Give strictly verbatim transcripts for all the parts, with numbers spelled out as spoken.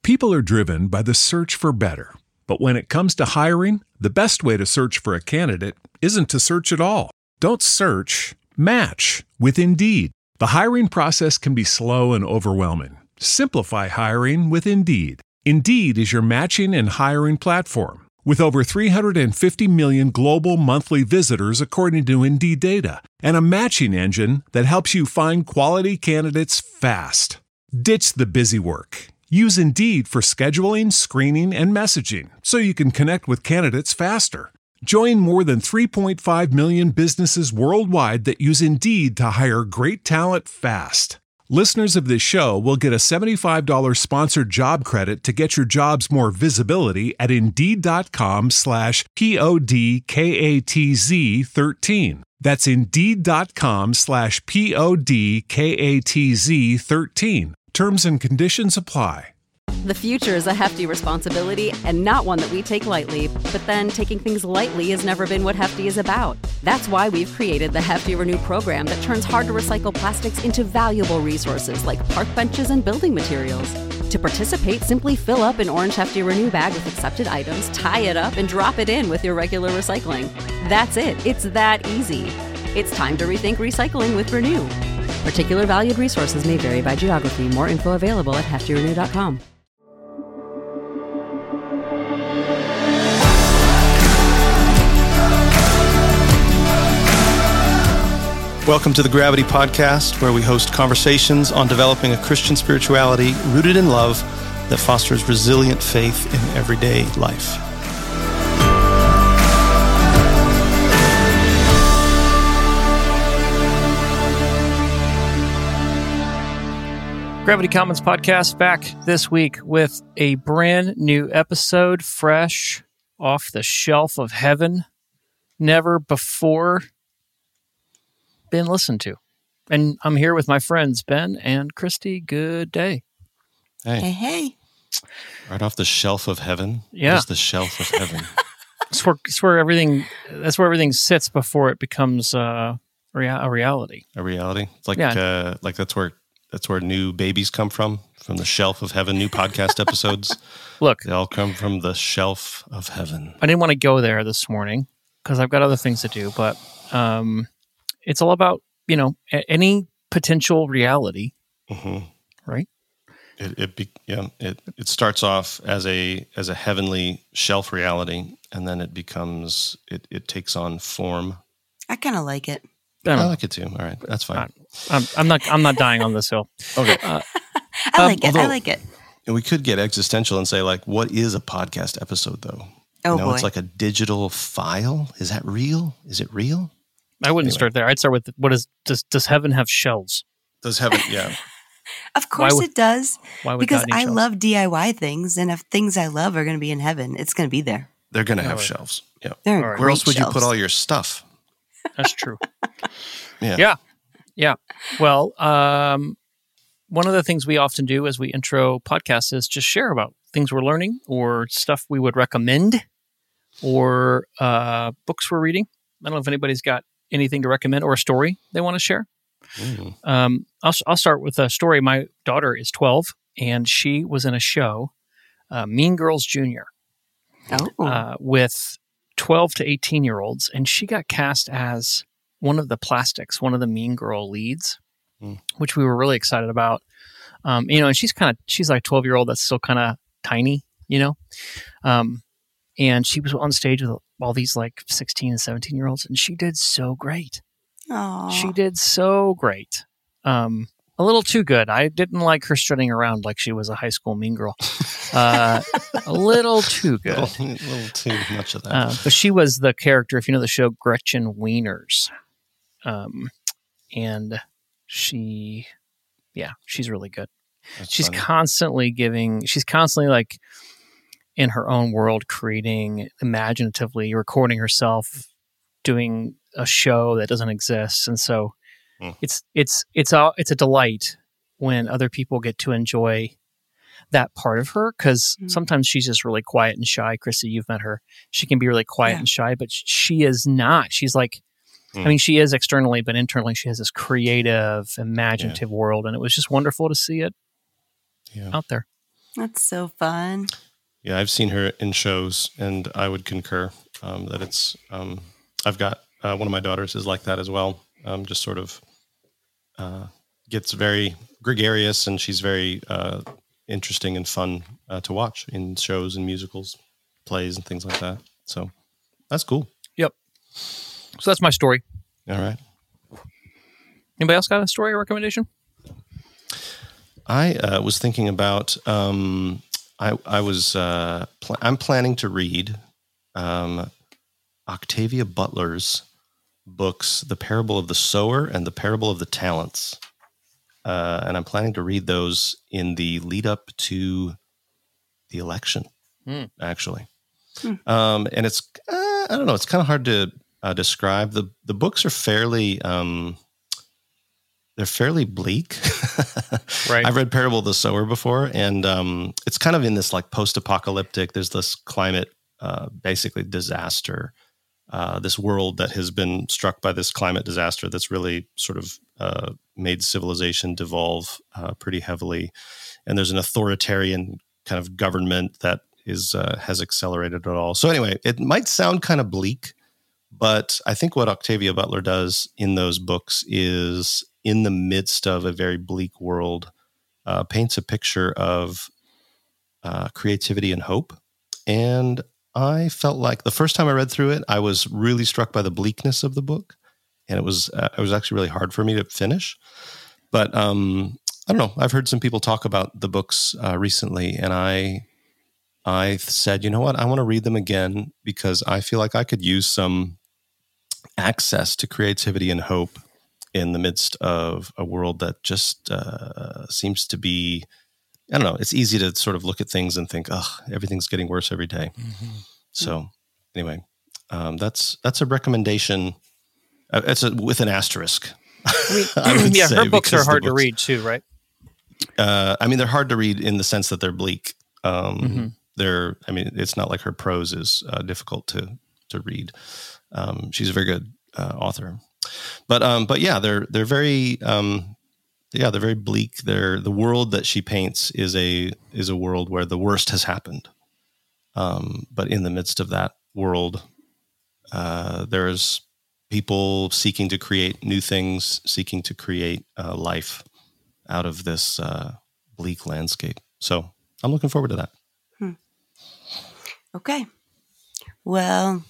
People are driven by the search for better. But when it comes to hiring, the best way to search for a candidate isn't to search at all. Don't search, match with Indeed. The hiring process can be slow and overwhelming. Simplify hiring with Indeed. Indeed is your matching and hiring platform. With over three hundred fifty million global monthly visitors according to Indeed data, and a matching engine that helps you find quality candidates fast. Ditch the busy work. Use Indeed for scheduling, screening, and messaging so you can connect with candidates faster. Join more than three point five million businesses worldwide that use Indeed to hire great talent fast. Listeners of this show will get a seventy-five dollars sponsored job credit to get your jobs more visibility at Indeed.com slash P-O-D-K-A-T-Z 13. That's Indeed.com slash P-O-D-K-A-T-Z 13. Terms and conditions apply. The future is a hefty responsibility and not one that we take lightly, but then taking things lightly has never been what Hefty is about. That's why we've created the Hefty Renew program that turns hard-to-recycle plastics into valuable resources like park benches and building materials. To participate, simply fill up an orange Hefty Renew bag with accepted items, tie it up, and drop it in with your regular recycling. That's it. It's that easy. It's time to rethink recycling with Renew. Particular valued resources may vary by geography. More info available at hefty renew dot com. Welcome to the Gravity Podcast, where we host conversations on developing a Christian spirituality rooted in love that fosters resilient faith in everyday life. Gravity Commons Podcast back this week with a brand new episode, fresh off the shelf of heaven, never before been listened to. And I'm here with my friends, Ben and Christy. Good day. Hey. Hey, hey. Right off the shelf of heaven? Yeah. What is the shelf of heaven? It's where, it's where everything, that's where everything sits before it becomes uh, rea- a reality. A reality? It's like, Yeah. uh, like that's where that's where new babies come from, from the shelf of heaven, new podcast episodes. Look, They all come from the shelf of heaven. I didn't want to go there this morning because I've got other things to do, but um, it's all about, you know, a- any potential reality, Mm-hmm. right? It, it be, yeah, it, it starts off as a as a heavenly shelf reality, and then it becomes, it, it takes on form. I kind of like it. I, I don't know. like it too. All right, that's fine. I'm, I'm not. I'm not dying on this hill. Okay. Uh, I Um, like it. I although- like it. And we could get existential and say, like, what is a podcast episode, though? Oh, you know, boy. it's like a digital file. Is that real? Is it real? I wouldn't Anyway. start there. I'd start with what is does does heaven have shelves? Does heaven? Yeah. Of course would- it does. Why would Because God need I shelves? love D I Y things, and if things I love are going to be in heaven, it's going to be there. They're going to Yeah, have right. shelves. Yeah. They're All right. great Where else would shelves. you put all your stuff? That's true. Yeah. Yeah, yeah. Well, um, one of the things we often do as we intro podcasts is just share about things we're learning or stuff we would recommend or uh, books we're reading. I don't know if anybody's got anything to recommend or a story they want to share. Mm. Um, I'll, I'll start with a story. My daughter is twelve, and she was in a show, uh, Mean Girls Junior, Oh, uh, with twelve to eighteen-year-olds, and she got cast as one of the plastics, one of the Mean Girl leads, Mm. which we were really excited about. Um, you know, and she's kind of, she's like a twelve-year-old that's still kind of tiny, you know? Um, and she was on stage with all these like sixteen and seventeen-year-olds, and she did so great. Aw. She did so great. Um, a little too good. I didn't like her strutting around like she was a high school mean girl. Uh, a little too A good. little, a little too much of that. Uh, but she was the character, if you know the show, Gretchen Wieners. Um, and she, yeah, she's really good. That's She's funny. constantly giving, she's constantly like in her own world, creating imaginatively, recording herself, doing a show that doesn't exist. And so Mm. it's, it's, it's a, it's a delight when other people get to enjoy that part of her. Cause Mm. sometimes she's just really quiet and shy. Chrissy, you've met her. She can be really quiet Yeah. and shy, but sh- she is not. She's like, I Mm. mean, she is externally, but internally she has this creative, imaginative world. And it was just wonderful to see it Yeah. out there. That's so fun. Yeah, I've seen her in shows, and I would concur um, that it's. Um, I've got uh, one of my daughters is like that as well. Um, just sort of uh, gets very gregarious, and she's very uh, interesting and fun uh, to watch in shows and musicals, plays, and things like that. So that's cool. Yep. So that's my story. All right. Anybody else got a story or recommendation? I uh, was thinking about. Um, I I was. Uh, pl- I'm planning to read um, Octavia Butler's books, The Parable of the Sower and The Parable of the Talents, uh, and I'm planning to read those in the lead up to the election. Mm. Actually, mm. um, and it's uh, I don't know. It's kind of hard to uh, describe. the The books are fairly. Um, They're fairly bleak. Right. I've read Parable of the Sower before, and um, it's kind of in this like post-apocalyptic. There's this climate, uh, basically disaster. Uh, this world that has been struck by this climate disaster that's really sort of uh, made civilization devolve uh, pretty heavily, and there's an authoritarian kind of government that is uh, has accelerated it all. So anyway, it might sound kind of bleak, but I think what Octavia Butler does in those books is, in the midst of a very bleak world, uh, paints a picture of uh, creativity and hope. And I felt like the first time I read through it, I was really struck by the bleakness of the book, and it was uh, it was actually really hard for me to finish. But um, I don't know. I've heard some people talk about the books uh, recently, and I I said, you know what, I want to read them again because I feel like I could use some access to creativity and hope in the midst of a world that just uh, seems to be, I don't know, it's easy to sort of look at things and think, oh, everything's getting worse every day. Mm-hmm. So anyway, um, that's that's a recommendation. Uh, it's a, with an asterisk. I mean, I yeah, her books are hard books, to read too, right? Uh, I mean, they're hard to read in the sense that they're bleak. Um, mm-hmm. They're, I mean, it's not like her prose is uh, difficult to to read. Um, she's a very good uh, author. But um, but yeah, they're they're very um, yeah they're very bleak. They're the world that she paints is a is a world where the worst has happened. Um, but in the midst of that world, uh, there's people seeking to create new things, seeking to create uh, life out of this uh, bleak landscape. So I'm looking forward to that. Hmm. Okay, well,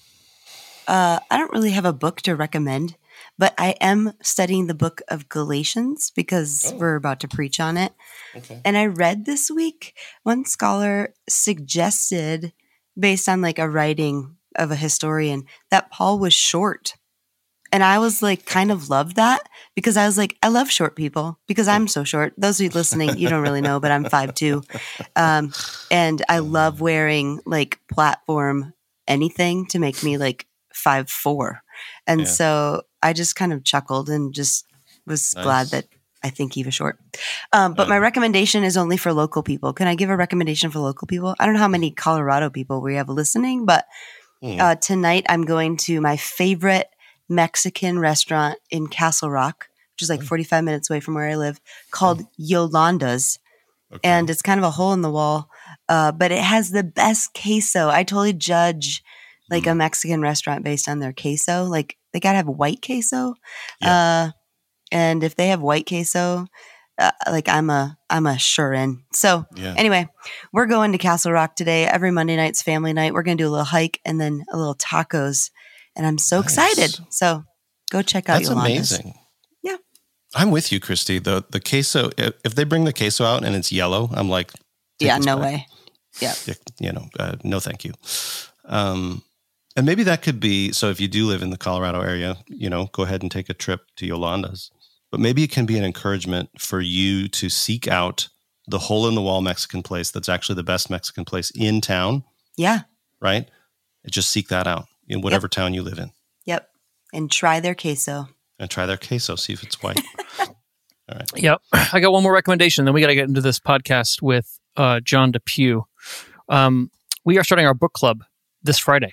uh, I don't really have a book to recommend. But I am studying the book of Galatians because oh. we're about to preach on it. Okay. And I read this week, one scholar suggested, based on like a writing of a historian, that Paul was short. And I was like, kind of loved that because I was like, I love short people because I'm so short. Those of you listening, you don't really know, but I'm five two. Um, and I love wearing like platform anything to make me like five four. And yeah. so I just kind of chuckled and just was nice. Glad that I think he was short. Um, but um, my recommendation is only for local people. Can I give a recommendation for local people? I don't know how many Colorado people we have listening, but hmm. uh, tonight I'm going to my favorite Mexican restaurant in Castle Rock, which is like forty-five minutes away from where I live, called Yolanda's. Okay. And it's kind of a hole in the wall, uh, but it has the best queso. I totally judge like mm. a Mexican restaurant based on their queso. Like they got to have white queso. Yeah. Uh, and if they have white queso, uh, like I'm a, I'm a sure in. So yeah. anyway, we're going to Castle Rock today. Every Monday night's family night. We're going to do a little hike and then a little tacos. And I'm so nice. excited. So go check out That's Yolanda's. Amazing. Yeah. I'm with you, Christy. The the queso, if they bring the queso out and it's yellow, I'm like, yeah, no back. way. Yeah. You know, uh, no, thank you. Um, and maybe that could be, so if you do live in the Colorado area, you know, go ahead and take a trip to Yolanda's. But maybe it can be an encouragement for you to seek out the hole in the wall Mexican place that's actually the best Mexican place in town. Yeah. Right? And just seek that out in whatever yep. town you live in. Yep. And try their queso. And try their queso, see if it's white. All right. Yep. I got one more recommendation. Then we got to get into this podcast with uh, John Depew. Um, we are starting our book club this Friday.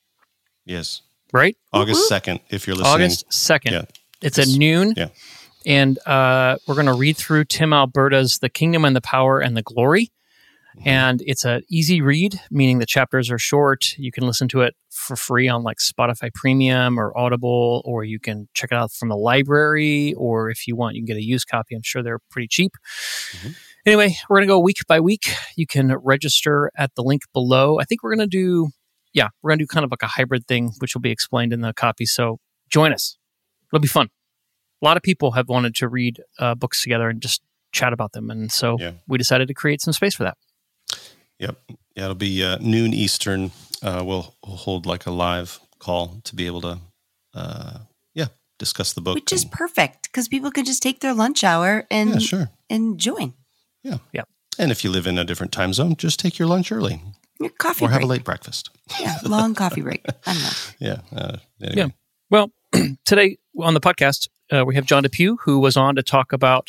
Yes. Right? August second, if you're listening. August second. Yeah. It's at noon. Yeah. And uh, we're going to read through Tim Alberta's The Kingdom and the Power and the Glory. And it's an easy read, meaning the chapters are short. You can listen to it for free on like Spotify Premium or Audible, or you can check it out from the library, or if you want, you can get a used copy. I'm sure they're pretty cheap. Mm-hmm. Anyway, we're going to go week by week. You can register at the link below. I think we're going to do, yeah, we're going to do kind of like a hybrid thing, which will be explained in the copy. So join us. It'll be fun. A lot of people have wanted to read uh, books together and just chat about them. And so yeah. we decided to create some space for that. Yep. Yeah, it'll be uh, noon Eastern. Uh, we'll, we'll hold like a live call to be able to, uh, yeah, discuss the book. Which is perfect because people can just take their lunch hour and, yeah, sure. and join. Yeah. Yeah. And if you live in a different time zone, just take your lunch early. Your coffee Or break. have a late breakfast. Yeah, long coffee break. I don't know. Yeah. Uh, anyway. Yeah. Well, today on the podcast, uh, we have John DePew, who was on to talk about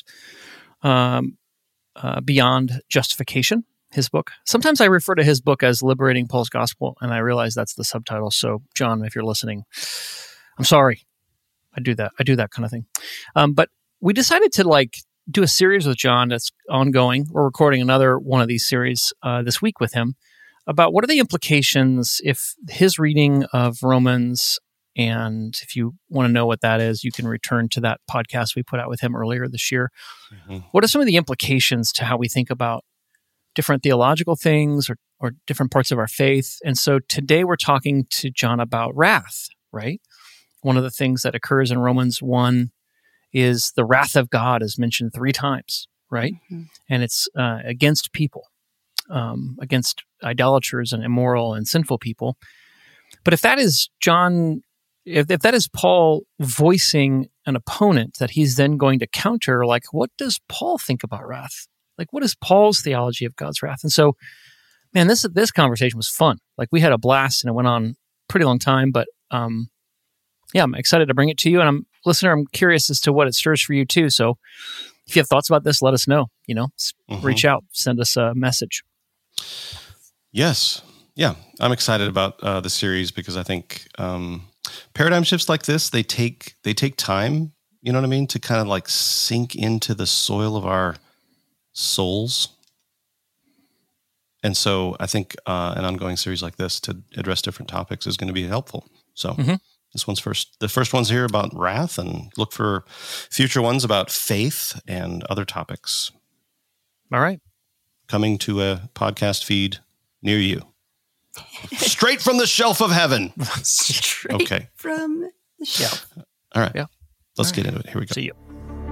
um, uh, Beyond Justification, his book. Sometimes I refer to his book as Liberating Paul's Gospel, and I realize that's the subtitle. So, John, if you're listening, I'm sorry. I do that. I do that kind of thing. Um, but we decided to like do a series with John that's ongoing. We're recording another one of these series uh, this week with him about what are the implications if his reading of Romans, and if you want to know what that is, you can return to that podcast we put out with him earlier this year. Mm-hmm. What are some of the implications to how we think about different theological things or, or different parts of our faith? And so today we're talking to John about wrath, right? One of the things that occurs in Romans one is the wrath of God is mentioned three times, right? Mm-hmm. And it's uh, against people, um, against idolaters and immoral and sinful people. But if that is John, if, if that is Paul voicing an opponent that he's then going to counter, like, what does Paul think about wrath? Like, what is Paul's theology of God's wrath? And so, man, this this conversation was fun. Like, we had a blast, and it went on a pretty long time. But um, yeah, I'm excited to bring it to you. And I'm listener, I'm curious as to what it stirs for you too. So, if you have thoughts about this, let us know. You know, mm-hmm. reach out, send us a message. Yes, yeah, I'm excited about uh, the series because I think um, paradigm shifts like this they take they take time. You know what I mean? To kind of like sink into the soil of our souls. And so I think uh, an ongoing series like this to address different topics is going to be helpful. So mm-hmm. this one's first. The first one's here about wrath, and look for future ones about faith and other topics. All right. Coming to a podcast feed near you. Straight from the shelf of heaven. Straight okay. from the shelf. All right. Yeah. Let's All get right. into it. Here we go. See you.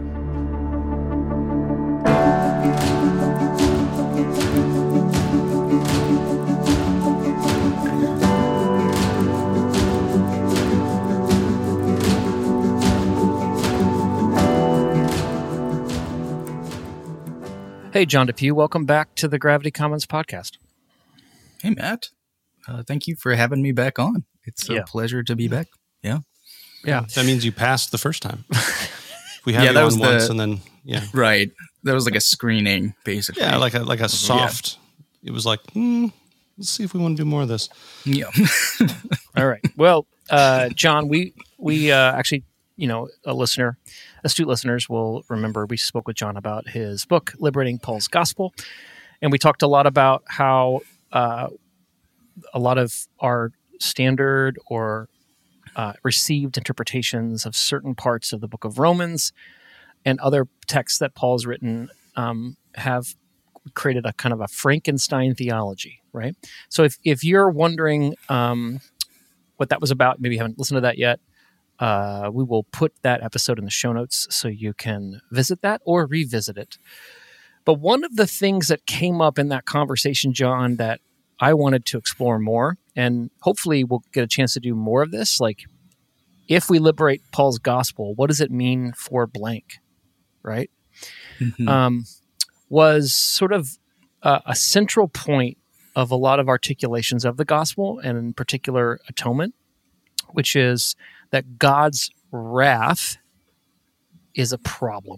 Hey, John DePew, welcome back to the Gravity Commons podcast. Hey, Matt. Uh, thank you for having me back on. It's a yeah. pleasure to be back. Yeah. Yeah. That means you passed the first time. We had yeah, you that on was once the, and then, yeah. Right. That was like a screening, basically. Yeah, like a, like a soft, yeah. It was like, hmm, let's see if we want to do more of this. Yeah. All right. Well, uh, John, we, we uh, actually, you know, a listener, astute listeners will remember we spoke with John about his book, Liberating Paul's Gospel. And we talked a lot about how uh, a lot of our standard or uh, received interpretations of certain parts of the book of Romans and other texts that Paul's written um, have created a kind of a Frankenstein theology, right? So if, if you're wondering um, what that was about, maybe you haven't listened to that yet, uh, we will put that episode in the show notes so you can visit that or revisit it. But one of the things that came up in that conversation, John, that I wanted to explore more, and hopefully we'll get a chance to do more of this, like if we liberate Paul's gospel, what does it mean for blank, right? Mm-hmm. Um, was sort of uh, a central point of a lot of articulations of the gospel, and in particular atonement, which is that God's wrath is a problem.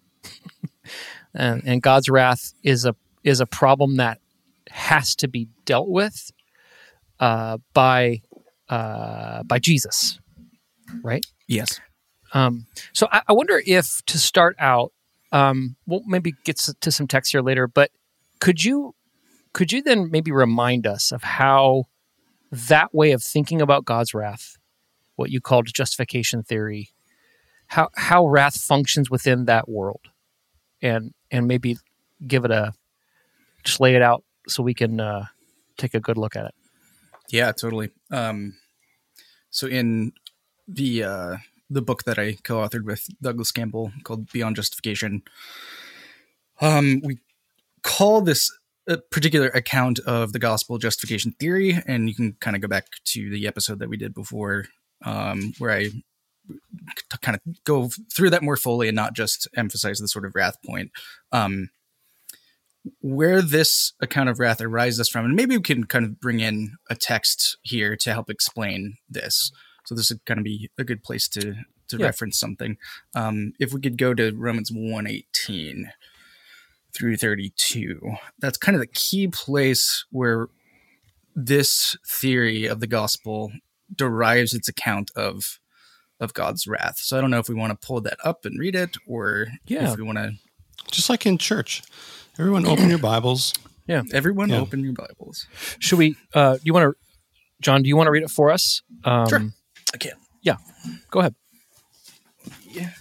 and, and God's wrath is a is a problem that has to be dealt with uh, by uh, by Jesus, right? Yes. Um, so I, I wonder if, to start out, um, we'll maybe get to some text here later, but could you could you then maybe remind us of how that way of thinking about God's wrath, what you called justification theory, how how wrath functions within that world, and and maybe give it a, just lay it out so we can uh, take a good look at it. Yeah, totally. Um, so in the uh, the book that I co-authored with Douglas Campbell called Beyond Justification, um, we call this a particular account of the gospel justification theory, and you can kind of go back to the episode that we did before, um, where I kind of go through that more fully and not just emphasize the sort of wrath point. Um, where this account of wrath arises from, and maybe we can kind of bring in a text here to help explain this. So this would kind of be a good place to to Yeah. reference something. Um, if we could go to Romans one eighteen through thirty-two, that's kind of the key place where this theory of the gospel derives its account of of God's wrath. So I don't know if we want to pull that up and read it, or Yeah. if we want to. Just like in church, everyone open your Bibles. Yeah. Everyone Yeah. open your Bibles. Should we, uh, do you want to, John, do you want to read it for us? Um, Sure. I can. Yeah. Go ahead. Yeah.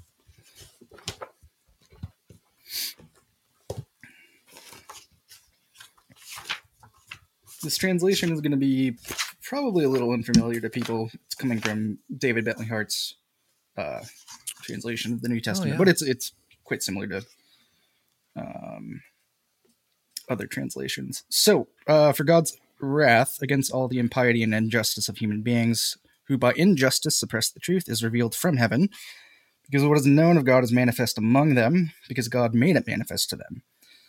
This translation is going to be probably a little unfamiliar to people. It's coming from David Bentley Hart's uh, translation of the New Testament, yeah. but it's it's quite similar to um, other translations. So, uh, for God's wrath against all the impiety and injustice of human beings, who by injustice suppress the truth, is revealed from heaven, because what is known of God is manifest among them, because God made it manifest to them.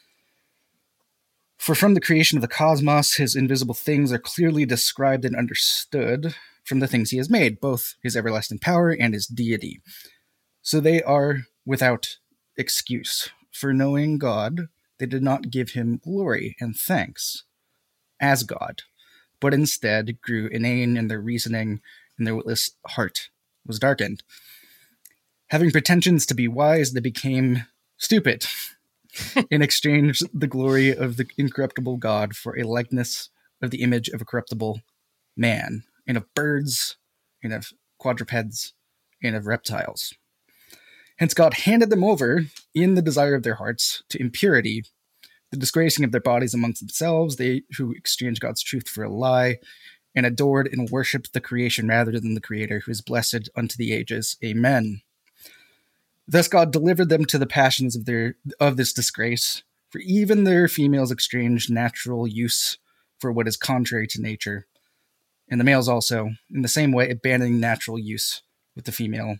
For from the creation of the cosmos, his invisible things are clearly described and understood from the things he has made, both his everlasting power and his deity. So they are without excuse. For knowing God, they did not give him glory and thanks as God, but instead grew inane in their reasoning, and their witless heart was darkened. Having pretensions to be wise, they became stupid. In exchange, the glory of the incorruptible God for a likeness of the image of a corruptible man, and of birds, and of quadrupeds, and of reptiles. Hence God handed them over, in the desire of their hearts, to impurity, the disgracing of their bodies amongst themselves, they who exchanged God's truth for a lie, and adored and worshipped the creation rather than the Creator, who is blessed unto the ages. Amen. Thus God delivered them to the passions of their of this disgrace, for even their females exchanged natural use for what is contrary to nature, and the males also, in the same way, abandoning natural use with the female,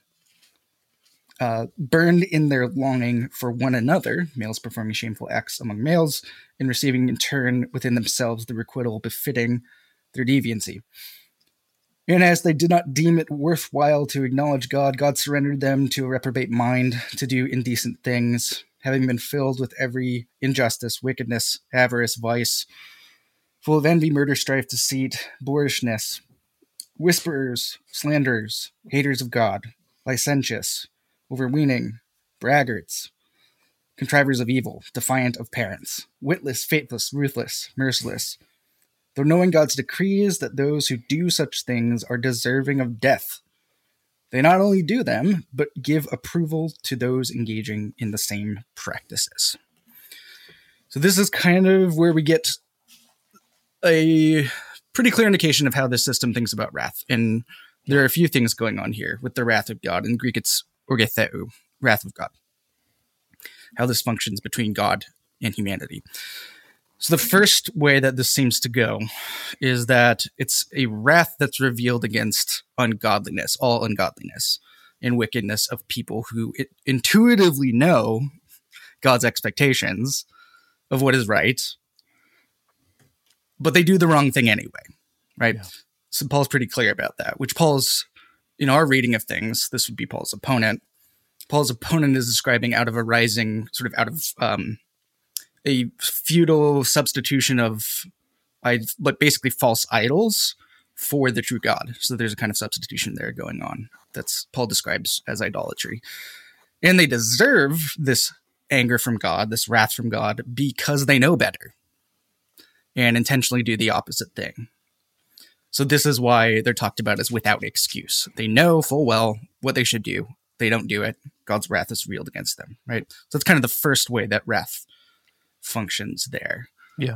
uh, burned in their longing for one another, males performing shameful acts among males, and receiving in turn within themselves the requital befitting their deviancy. And as they did not deem it worthwhile to acknowledge God, God surrendered them to a reprobate mind to do indecent things, having been filled with every injustice, wickedness, avarice, vice, full of envy, murder, strife, deceit, boorishness, whisperers, slanderers, haters of God, licentious, overweening, braggarts, contrivers of evil, defiant of parents, witless, faithless, ruthless, merciless, though knowing God's decrees that those who do such things are deserving of death, they not only do them, but give approval to those engaging in the same practices. So this is kind of where we get a pretty clear indication of how this system thinks about wrath. And there are a few things going on here with the wrath of God. In Greek, it's orgetheu, wrath of God. How this functions between God and humanity. So the first way that this seems to go is that it's a wrath that's revealed against ungodliness, all ungodliness and wickedness of people who intuitively know God's expectations of what is right, but they do the wrong thing anyway, right? Yeah. So Paul's pretty clear about that, which Paul's, in our reading of things, this would be Paul's opponent. Paul's opponent is describing out of a rising, sort of out of... Um, a feudal substitution of, but basically false idols for the true God. So there's a kind of substitution there going on that's Paul describes as idolatry. And they deserve this anger from God, this wrath from God, because they know better. and intentionally do the opposite thing. So this is why they're talked about as without excuse. They know full well what they should do. They don't do it. God's wrath is revealed against them, right? So that's kind of the first way that wrath functions there. Yeah.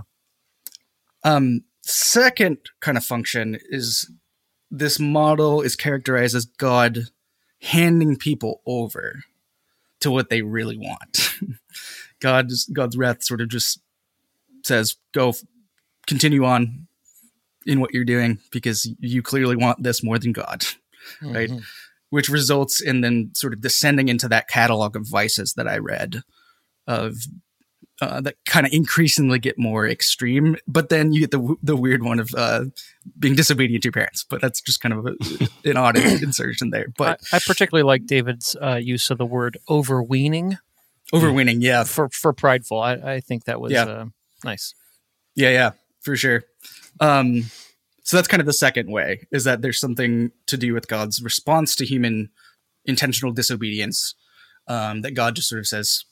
Um, second kind of function is this model is characterized as God handing people over to what they really want. God's God's wrath sort of just says, go continue on in what you're doing because you clearly want this more than God, mm-hmm. right? Which results in then sort of descending into that catalog of vices that I read of uh, that kind of increasingly get more extreme, but then you get the the weird one of uh, being disobedient to your parents. But that's just kind of a, an odd insertion there. But I, I particularly like David's uh, use of the word overweening. Overweening, yeah. For for prideful. I, I think that was yeah. uh, nice. Yeah, yeah, for sure. Um, so that's kind of the second way, is that there's something to do with God's response to human intentional disobedience, um, that God just sort of says,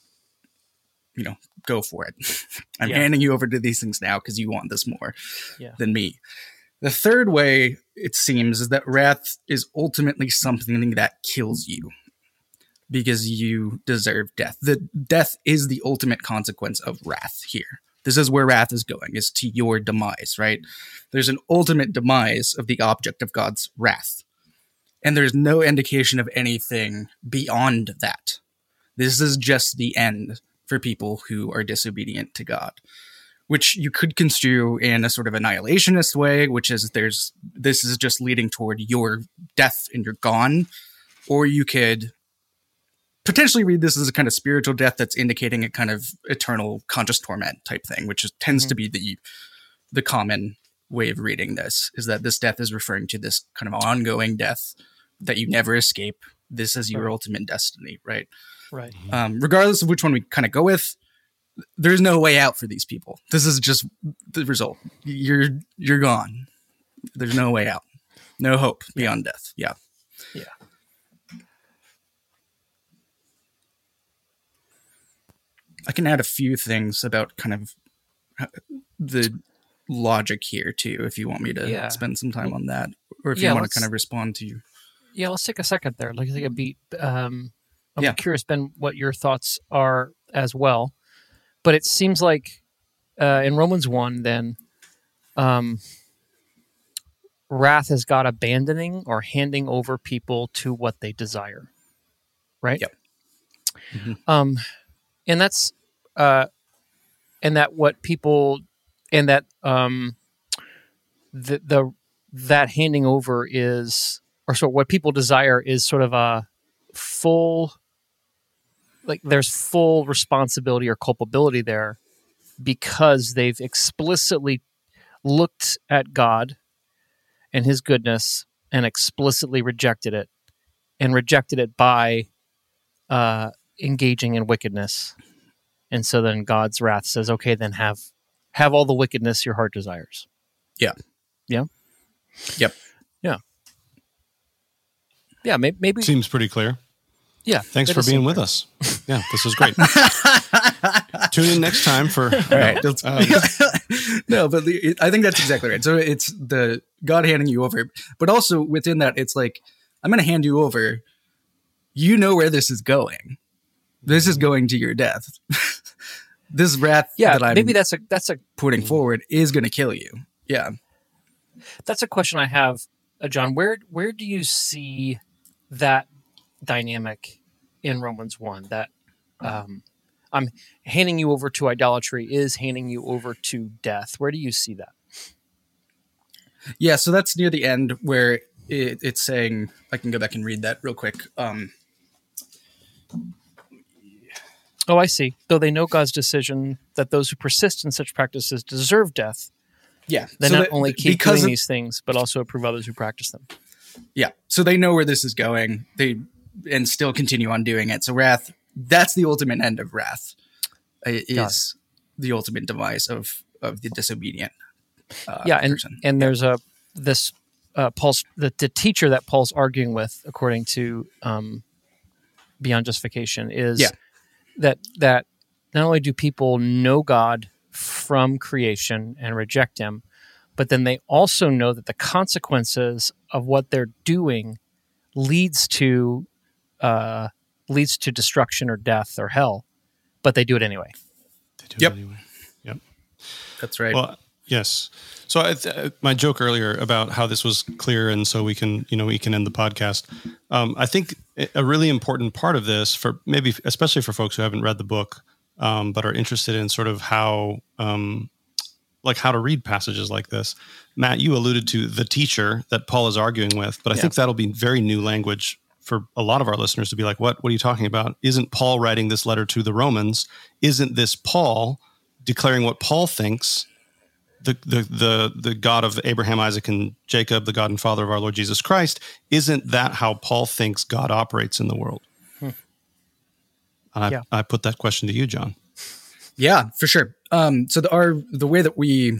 you know, go for it. I'm yeah. handing you over to these things now because you want this more yeah. than me. The third way, it seems, is that wrath is ultimately something that kills you because you deserve death. The death is the ultimate consequence of wrath here. This is where wrath is going, is to your demise, right? There's an ultimate demise of the object of God's wrath. And there's no indication of anything beyond that. This is just the end for people who are disobedient to God, which you could construe in a sort of annihilationist way, which is there's this is just leading toward your death and you're gone. Or you could potentially read this as a kind of spiritual death that's indicating a kind of eternal conscious torment type thing, which is, tends mm-hmm. to be the the common way of reading this, is that this death is referring to this kind of ongoing death that you never escape. This is your right. ultimate destiny, right? Right. Um, regardless of which one we kind of go with, there's no way out for these people. This is just the result. You're you're gone. There's no way out. No hope beyond death. Yeah. Yeah. I can add a few things about kind of the logic here too, if you want me to yeah. spend some time on that, or if yeah, you want to kind of respond to you. Yeah, let's take a second there. Like take a beat. Um, I'm yeah. curious, Ben, what your thoughts are as well. But it seems like uh, in Romans one, then um, wrath has got abandoning or handing over people to what they desire, right? Yep. Mm-hmm. Um, and that's uh, and that what people and that um, the the that handing over is, or so what people desire is sort of a full. Like there's full responsibility or culpability there because they've explicitly looked at God and his goodness and explicitly rejected it and rejected it by uh, engaging in wickedness. And so then God's wrath says, okay, then have, have all the wickedness your heart desires. Yeah. Yeah. Yep. Yeah. Yeah. Maybe, maybe seems pretty clear. Yeah. Thanks for being with us. Yeah, this was great. Tune in next time for. All right. Um, no, but the, I think that's exactly right. So it's the God handing you over, but also within that, it's like, I'm going to hand you over. You know where this is going. This is going to your death. This wrath yeah, that I'm maybe that's a that's a putting forward is going to kill you. Yeah. That's a question I have, uh, John. Where where do you see that dynamic in Romans one, that um, I'm handing you over to idolatry is handing you over to death? Where do you see that? Yeah, so that's near the end where it, it's saying, I can go back and read that real quick. Um, oh, I see. Though they know God's decision that those who persist in such practices deserve death, yeah, they so not that, only keep doing of, these things, but also approve others who practice them. Yeah, so they know where this is going. They and still continue on doing it. So wrath, that's the ultimate end of wrath, is the ultimate demise of, of the disobedient uh, yeah, and, person. And yeah. there's a this uh, Paul's the, the teacher that Paul's arguing with, according to um, Beyond Justification, is yeah. that that not only do people know God from creation and reject him, but then they also know that the consequences of what they're doing leads to uh, leads to destruction or death or hell, but they do it anyway. They do Yep. it anyway. Yep. That's right. Well, yes. So I th- my joke earlier about how this was clear, and so we can, you know, we can end the podcast. Um, I think a really important part of this, for maybe especially for folks who haven't read the book, um, but are interested in sort of how, um, like how to read passages like this. Matt, you alluded to the teacher that Paul is arguing with, but I Yeah. think that'll be very new language for a lot of our listeners to be like, what, what are you talking about? Isn't Paul writing this letter to the Romans? Isn't this Paul declaring what Paul thinks the, the, the, the God of Abraham, Isaac, and Jacob, the God and Father of our Lord Jesus Christ? Isn't that how Paul thinks God operates in the world? Hmm. And I, Yeah. I put that question to you, John. Yeah, for sure. Um, so the, our the way that we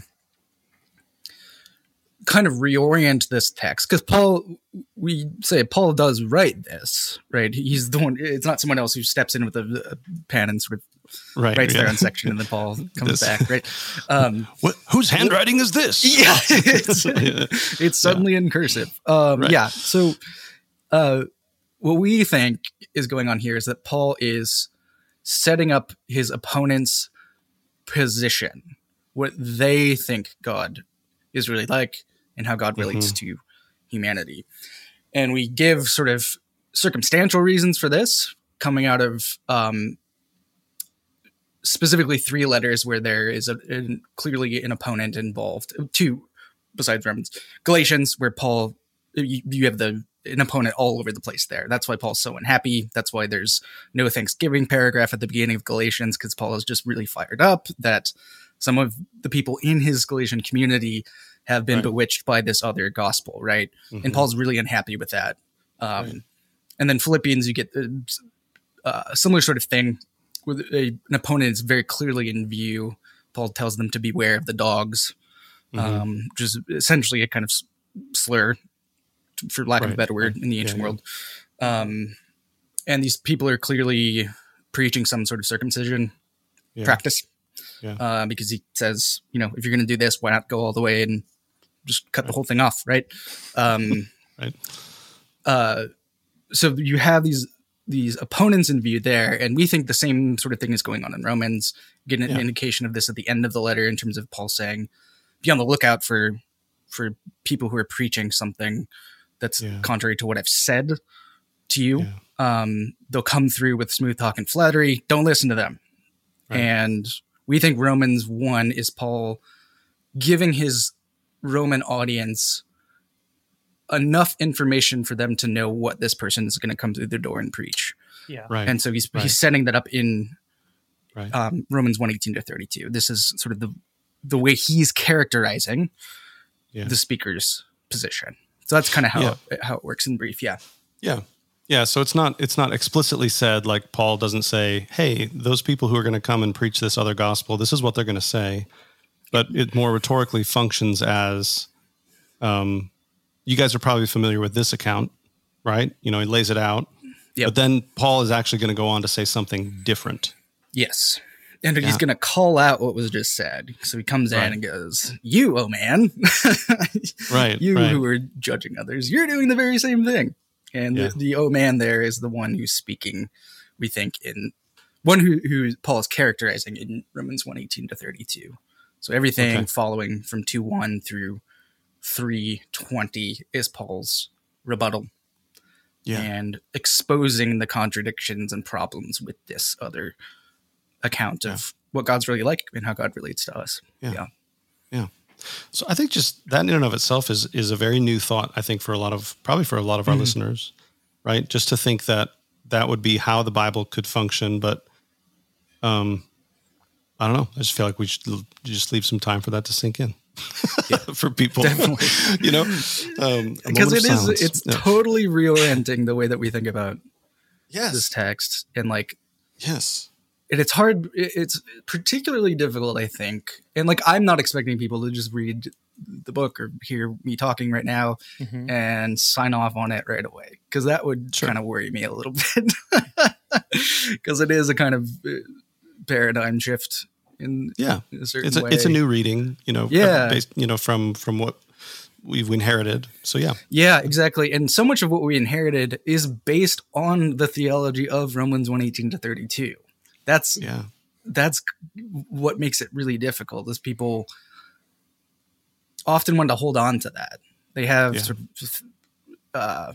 kind of reorient this text, because Paul, we say Paul does write this, right? He's the one. It's not someone else who steps in with a, a pen and sort of Right, writes yeah. their own section, and then Paul comes This- back, right? Um, What, whose handwriting is this? yeah, it's, it's suddenly in cursive. Um, Right. Yeah. So, uh, what we think is going on here is that Paul is setting up his opponent's position, what they think God is really like, and how God relates to humanity. And we give sort of circumstantial reasons for this, coming out of um, specifically three letters where there is a, a, clearly an opponent involved. Two, besides Romans. Galatians, where Paul, you, you have the an opponent all over the place there. That's why Paul's so unhappy. That's why there's no Thanksgiving paragraph at the beginning of Galatians, because Paul is just really fired up that some of the people in his Galatian community have been Right. bewitched by this other gospel, right? Mhm. And Paul's really unhappy with that. Um, Right. And then Philippians, you get a, a similar sort of thing where a, an opponent is very clearly in view. Paul tells them to beware of the dogs, Mhm. um, which is essentially a kind of s- slur, for lack of a Right, better word, right. in the Yeah, ancient yeah. world. Um, and these people are clearly preaching some sort of circumcision Yeah. practice, Yeah. uh, because he says, you know, if you're going to do this, why not go all the way and just cut the whole thing off, right? Um, Right. uh, so you have these these opponents in view there, and we think the same sort of thing is going on in Romans. Get an Yeah. indication of this at the end of the letter in terms of Paul saying, "Be on the lookout for for people who are preaching something that's Yeah. contrary to what I've said to you. Yeah. Um, they'll come through with smooth talk and flattery. Don't listen to them." Right. And we think Romans one is Paul giving his Roman audience enough information for them to know what this person is going to come through the door and preach. Yeah. Right. And so he's Right. he's setting that up in Right. um, Romans one eighteen to thirty-two. This is sort of the the way he's characterizing Yeah. the speaker's position. So that's kind of how Yeah. it, how it works in brief. Yeah. Yeah. Yeah. So it's not it's not explicitly said, like Paul doesn't say, hey, those people who are going to come and preach this other gospel, this is what they're going to say. But it more rhetorically functions as um, you guys are probably familiar with this account, right? You know, he lays it out. Yep. But then Paul is actually going to go on to say something different. Yes. And Yeah. he's going to call out what was just said. So he comes Right. in and goes, "You, oh man, Right, you right. who are judging others, you're doing the very same thing." And Yeah. the, the oh man there is the one who's speaking, we think, in one who, who Paul is characterizing in Romans one eighteen to thirty-two. So everything Okay. following from two one through three twenty is Paul's rebuttal Yeah. and exposing the contradictions and problems with this other account of what God's really like and how God relates to us. Yeah. Yeah. Yeah. So I think just that in and of itself is is a very new thought, I think, for a lot of, probably for a lot of our Mhm. listeners, right? Just to think that that would be how the Bible could function. But um, I don't know. I just feel like we should l- just leave some time for that to sink in for people, Definitely. you know, um, a Because moment it of is, silence. it's Yeah. totally reorienting the way that we think about yes, this text. And like, yes, and it's hard, it- it's particularly difficult, I think. And like, I'm not expecting people to just read the book or hear me talking right now Mhm. and sign off on it right away, because that would Sure. kind of worry me a little bit, because it is a kind of uh, paradigm shift in, yeah. in a certain it's a, way. It's a new reading, you know, yeah. based, you know, from, from what we've inherited. So, yeah. Yeah, exactly. And so much of what we inherited is based on the theology of Romans one eighteen to thirty-two. That's, yeah. that's what makes it really difficult, is people often want to hold on to that. They have yeah. sort of, uh,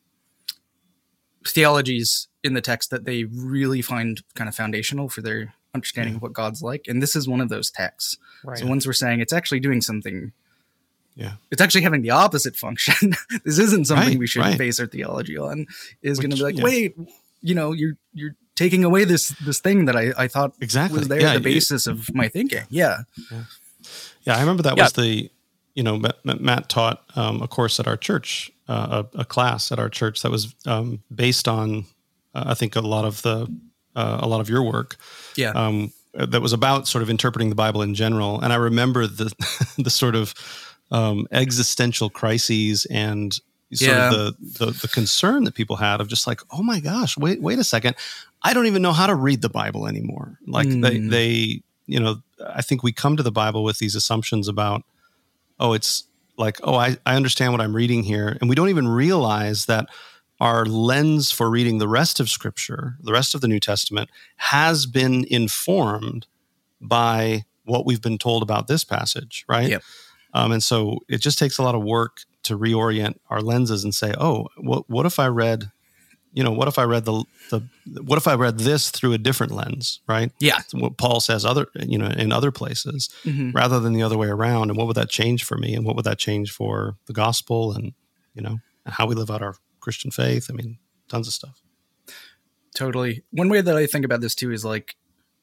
theologies in the text that they really find kind of foundational for their understanding yeah. of what God's like. And this is one of those texts. Right. So once we're saying it's actually doing something, yeah, it's actually having the opposite function. This isn't something right, we should right. base our theology on, is going to be like, yeah. wait, you know, you're, you're taking away this, this thing that I, I thought exactly. was there yeah, at the basis it, of my thinking. Yeah. Yeah. Yeah. I remember that yeah. was the, you know, Matt taught um, a course at our church, uh, a, a class at our church that was um, based on, uh, I think, a lot of the, uh, a lot of your work. Yeah. Um, that was about sort of interpreting the Bible in general. And I remember the, the sort of um, existential crises and sort yeah. of the, the, the concern that people had of just like, oh my gosh, wait, wait a second. I don't even know how to read the Bible anymore. Like mm. they, they, you know, I think we come to the Bible with these assumptions about, oh, it's like, oh, I, I understand what I'm reading here. And we don't even realize that our lens for reading the rest of Scripture, the rest of the New Testament, has been informed by what we've been told about this passage, right? Yep. Um, and so it just takes a lot of work to reorient our lenses and say, oh, what, what if I read, you know, what if I read the, the, what if I read this through a different lens, right? Yeah. So what Paul says other, you know, in other places, mm-hmm. rather than the other way around. And what would that change for me? And what would that change for the gospel and, you know, and how we live out our Christian faith? I mean, tons of stuff. Totally. One way that I think about this too is like,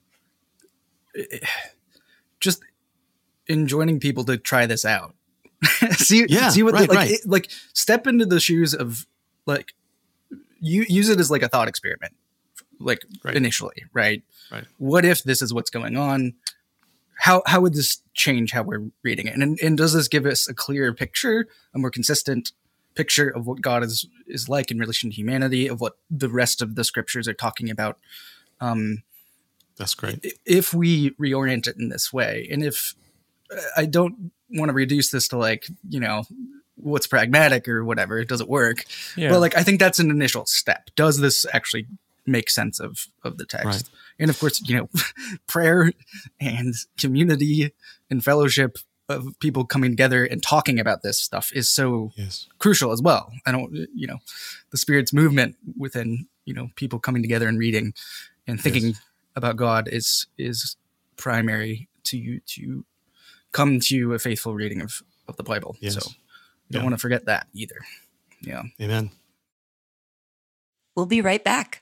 just enjoining people to try this out. see, yeah, see what, right, the, like, right. it, like step into the shoes of like, you use it as like a thought experiment, like right. initially, right? Right. What if this is what's going on? How, how would this change how we're reading it? And, and does this give us a clearer picture, a more consistent picture of what God is, is like in relation to humanity, of what the rest of the scriptures are talking about? Um, That's great. If we reorient it in this way, and if I don't want to reduce this to like, you know, what's pragmatic or whatever, does it work? Yeah. But like, I think that's an initial step. Does this actually make sense of, of the text? Right. And of course, you know, prayer and community and fellowship of people coming together and talking about this stuff is so yes. crucial as well. I don't, you know, the Spirit's movement within, you know, people coming together and reading and thinking yes. about God is, is primary to you to come to a faithful reading of, of the Bible. Yes. So don't yeah. want to forget that either. Yeah. Amen. We'll be right back.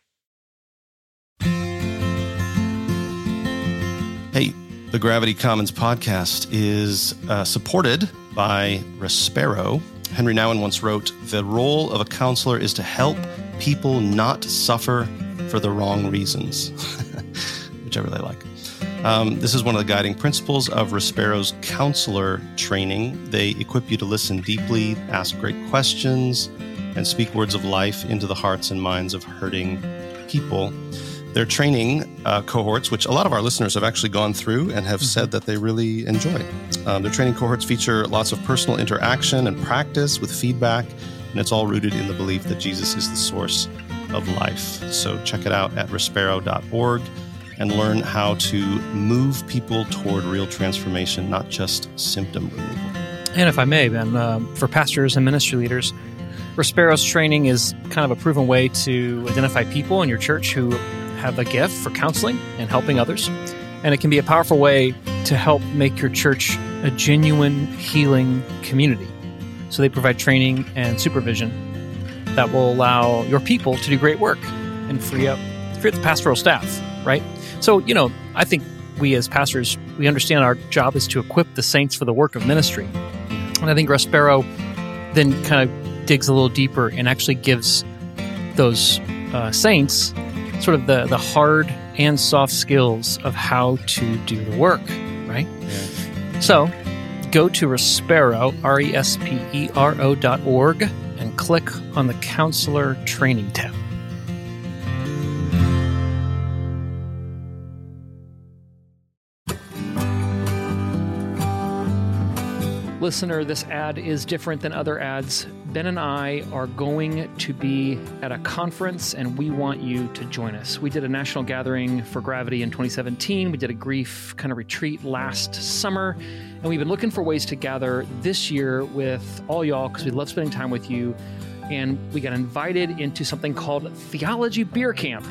Hey, the Gravity Commons podcast is uh, supported by Respero. Henry Nouwen once wrote, "The role of a counselor is to help people not suffer for the wrong reasons," which I really like. Um, this is one of the guiding principles of Respero's counselor training. They equip you to listen deeply, ask great questions, and speak words of life into the hearts and minds of hurting people. Their training uh, cohorts, which a lot of our listeners have actually gone through and have said that they really enjoy. Um, their training cohorts feature lots of personal interaction and practice with feedback, and it's all rooted in the belief that Jesus is the source of life. So check it out at respero dot org and learn how to move people toward real transformation, not just symptom removal. And if I may, Ben, um, for pastors and ministry leaders, Respero's training is kind of a proven way to identify people in your church who have a gift for counseling and helping others. And it can be a powerful way to help make your church a genuine healing community. So they provide training and supervision that will allow your people to do great work and free up, free up the pastoral staff, right? So, you know, I think we as pastors, we understand our job is to equip the saints for the work of ministry. And I think Respero then kind of digs a little deeper and actually gives those uh, saints sort of the, the hard and soft skills of how to do the work, right? Yeah. So go to Respero, R E S P E R O dot org, and click on the Counselor Training tab. listener, this ad is different than other ads. Ben and I are going to be at a conference, and we want you to join us. We did a national gathering for Gravity in twenty seventeen. We did a grief kind of retreat last summer, and we've been looking for ways to gather this year with all y'all because we love spending time with you. And we got invited into something called Theology Beer Camp,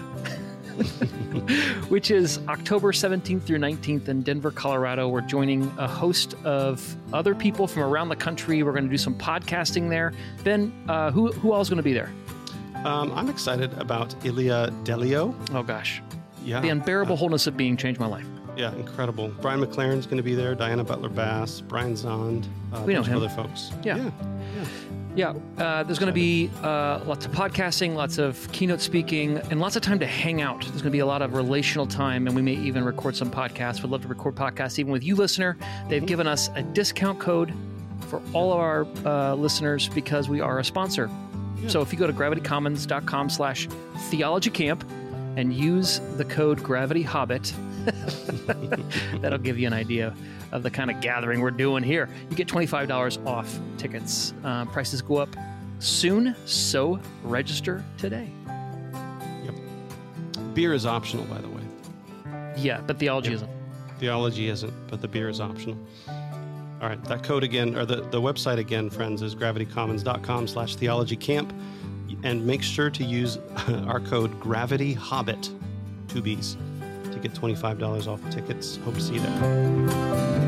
which is October seventeenth through nineteenth in Denver, Colorado. We're joining a host of other people from around the country. We're going to do some podcasting there. Ben, uh, who who else is going to be there? Um, I'm excited about Ilia Delio. Oh, gosh. Yeah. The Unbearable Uh, Wholeness of Being changed my life. Yeah, incredible. Brian McLaren's going to be there. Diana Butler-Bass, Brian Zond, uh, We a know bunch him. of other folks. Yeah. yeah. Yeah, uh, there's going to be uh, lots of podcasting, lots of keynote speaking, and lots of time to hang out. There's going to be a lot of relational time, and we may even record some podcasts. We'd love to record podcasts even with you, listener. They've given us a discount code for all of our uh, listeners because we are a sponsor. Yeah. So if you go to gravitycommons.com slash theology camp and use the code GravityHobbit, that'll give you an idea of the kind of gathering we're doing here. You get twenty-five dollars off tickets. Uh, prices go up soon, so register today. Yep. Beer is optional, by the way. Yeah, but theology Yep. isn't. Theology isn't, but the beer is optional. All right, that code again, or the, the website again, friends, is gravitycommons.com slash theology camp. And make sure to use our code GravityHobbit, two B's, to get twenty-five dollars off tickets. Hope to see you there.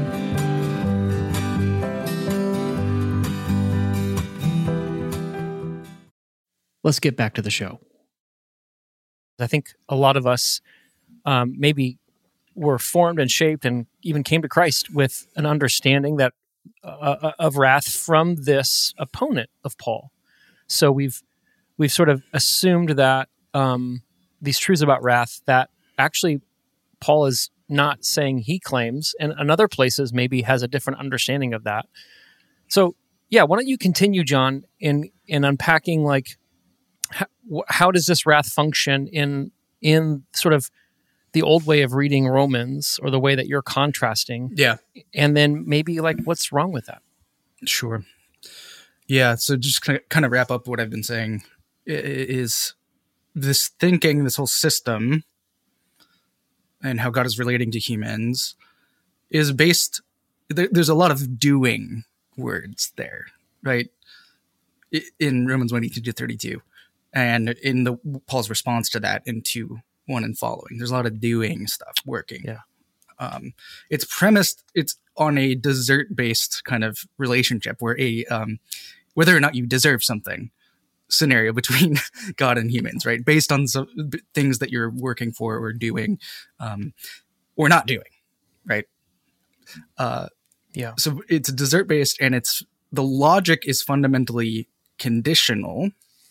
Let's get back to the show. I think a lot of us um, maybe were formed and shaped and even came to Christ with an understanding that uh, of wrath from this opponent of Paul. So we've we've sort of assumed that um, these truths about wrath that actually Paul is not saying he claims, and in other places maybe has a different understanding of that. So yeah, why don't you continue, John, in in unpacking like how, how does this wrath function in in sort of the old way of reading Romans, or the way that you're contrasting, Yeah. and then maybe like what's wrong with that? Sure. Yeah. So just kind of wrap up what I've been saying i- is this thinking, this whole system, and how God is relating to humans is based. There, there's a lot of doing words there, right? I- In Romans one eighteen to thirty-two, and in the Paul's response to that in two one and following, there's a lot of doing stuff working. Yeah. Um, it's premised. It's on a desert-based kind of relationship where a um, whether or not you deserve something scenario between God and humans, right? Based on some b- things that you're working for or doing, um, or not doing, right? Uh, Yeah. so it's desert-based, and it's the logic is fundamentally conditional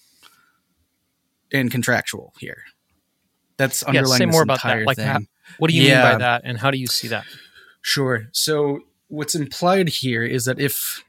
and contractual here. That's Yeah, underlying say this more about entire that. Like, thing. how, what do you Yeah. mean by that, and how do you see that? Sure. So what's implied here is that if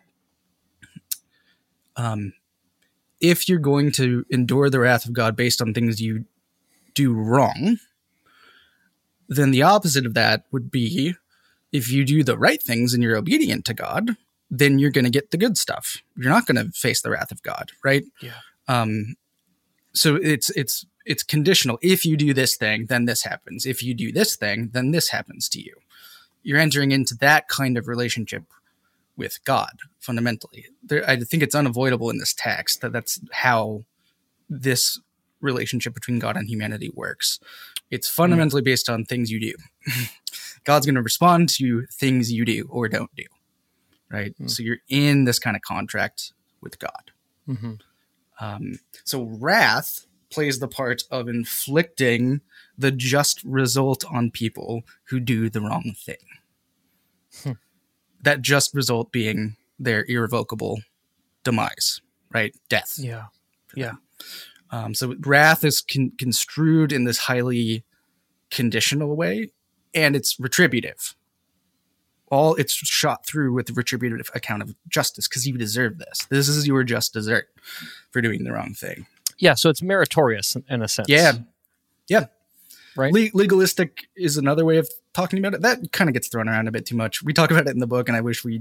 um, if you're going to endure the wrath of God based on things you do wrong, then the opposite of that would be if you do the right things and you're obedient to God, then you're going to get the good stuff. You're not going to face the wrath of God, right? Yeah. Um, so it's it's it's conditional. If you do this thing, then this happens. If you do this thing, then this happens to you. You're entering into that kind of relationship with God fundamentally. There, I think it's unavoidable in this text that that's how this relationship between God and humanity works. It's fundamentally based on things you do. God's going to respond to things you do or don't do, right? Mm. So you're in this kind of contract with God. Mm-hmm. Um, so wrath plays the part of inflicting the just result on people who do the wrong thing. Hmm. That just result being their irrevocable demise, right? Death. Yeah. Yeah. Um, so wrath is con- construed in this highly conditional way, and it's retributive. All it's shot through with the retributive account of justice because you deserve this. This is your just desert for doing the wrong thing. Yeah. So it's meritorious in, in a sense. Yeah. Yeah. Right. Le- legalistic is another way of talking about it. That kind of gets thrown around a bit too much. We talk about it in the book, and I wish we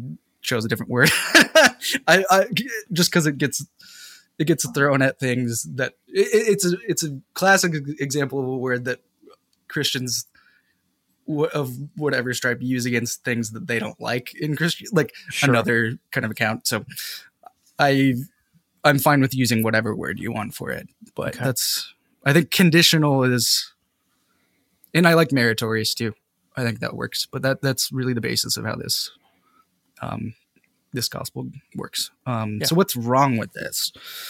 chose a different word. I, I just because it gets it gets thrown at things that it, it's a it's a classic example of a word that Christians w- of whatever stripe use against things that they don't like in Christian, like sure. another kind of account. So I I'm fine with using whatever word you want for it, but okay. that's I think conditional is, and I like meritorious too. I think that works, but that that's really the basis of how this um this gospel works. Um, yeah. So what's wrong with this?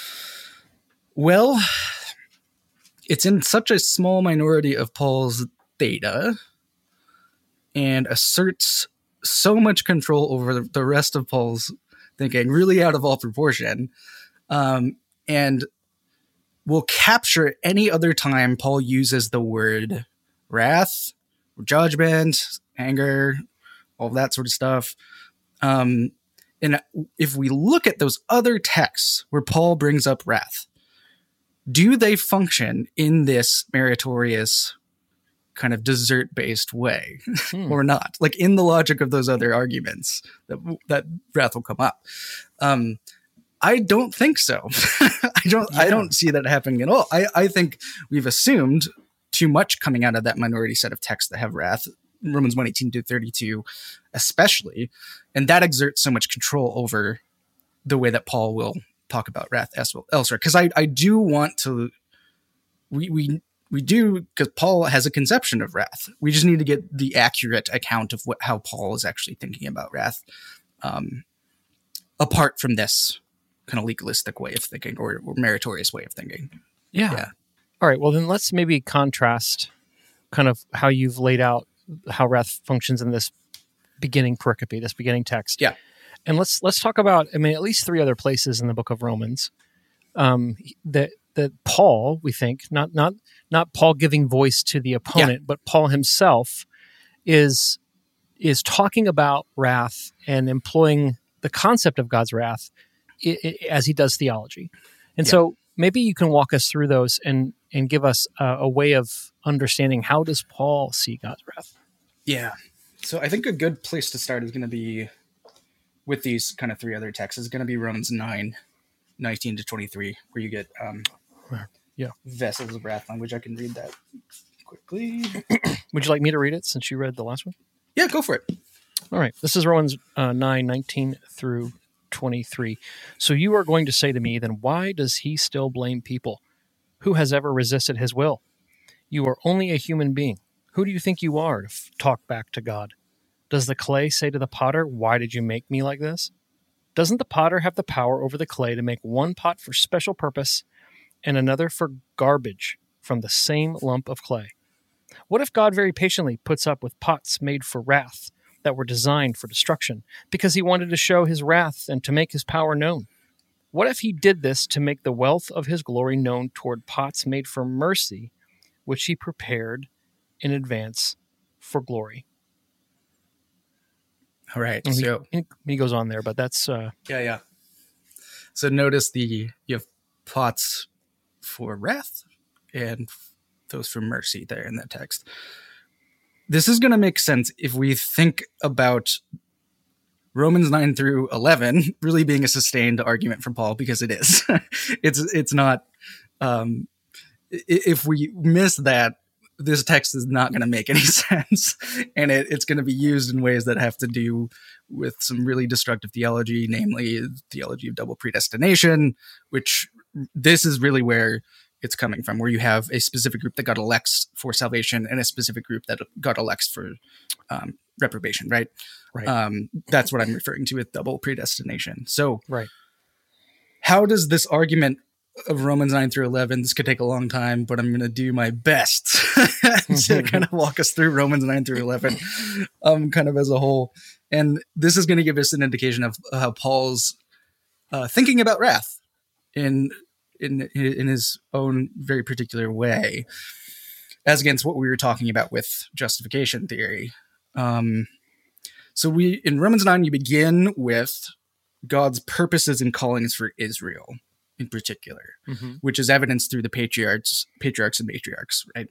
Well, it's in such a small minority of Paul's data and asserts so much control over the rest of Paul's thinking, really out of all proportion, um, and will capture any other time Paul uses the word wrath, judgment, anger, all that sort of stuff. Um, And if we look at those other texts where Paul brings up wrath, do they function in this meritorious kind of desert-based way hmm. or not? Like in the logic of those other arguments that that wrath will come up. Um, I don't think so. I don't. Yeah. I don't see that happening at all. I, I think we've assumed too much coming out of that minority set of texts that have wrath. Romans one eighteen to thirty-two, especially, and that exerts so much control over the way that Paul will talk about wrath elsewhere. Because I, I do want to, we we we do because Paul has a conception of wrath. We just need to get the accurate account of what how Paul is actually thinking about wrath, um, apart from this kind of legalistic way of thinking or, or meritorious way of thinking. Yeah. yeah. All right. Well, then let's maybe contrast kind of how you've laid out how wrath functions in this beginning pericope, this beginning text. Yeah. And let's let's talk about, I mean, at least three other places in the book of Romans um, that that Paul, we think, not not not Paul giving voice to the opponent, yeah. but Paul himself is is talking about wrath and employing the concept of God's wrath I- I, as he does theology. And yeah. so maybe you can walk us through those and and give us a, a way of understanding how does Paul see God's wrath? Yeah. So I think a good place to start is going to be with these kind of three other texts is going to be Romans nine, nineteen to twenty-three, where you get um, yeah. vessels of wrath language. I can read that quickly. Would you like me to read it since you read the last one? Yeah, go for it. All right. This is Romans uh, nine, nineteen through twenty-three. So you are going to say to me, then why does he still blame people? Who has ever resisted his will? You are only a human being. Who do you think you are to f- talk back to God? Does the clay say to the potter, why did you make me like this? Doesn't the potter have the power over the clay to make one pot for special purpose and another for garbage from the same lump of clay? What if God very patiently puts up with pots made for wrath that were designed for destruction because he wanted to show his wrath and to make his power known? What if he did this to make the wealth of his glory known toward pots made for mercy, which he prepared in advance for glory? All right. And so he, he goes on there, but that's uh, yeah, yeah. So notice the you have pots for wrath and those for mercy there in that text. This is going to make sense if we think about Romans nine through eleven really being a sustained argument from Paul, because it is. it's it's not. Um, if we miss that, this text is not going to make any sense, and it, it's going to be used in ways that have to do with some really destructive theology, namely theology of double predestination, which this is really where it's coming from, where you have a specific group that God elects for salvation and a specific group that God elects for um, reprobation, right? Right. Um, that's what I'm referring to with double predestination. So right. How does this argument of Romans nine through eleven, this could take a long time, but I'm going to do my best to kind of walk us through Romans nine through eleven, um, kind of as a whole. And this is going to give us an indication of how Paul's uh, thinking about wrath in, in, in his own very particular way, as against what we were talking about with justification theory. Um, so we, in Romans nine, you begin with God's purposes and callings for Israel in particular, mm-hmm. which is evidenced through the patriarchs, patriarchs and matriarchs, right?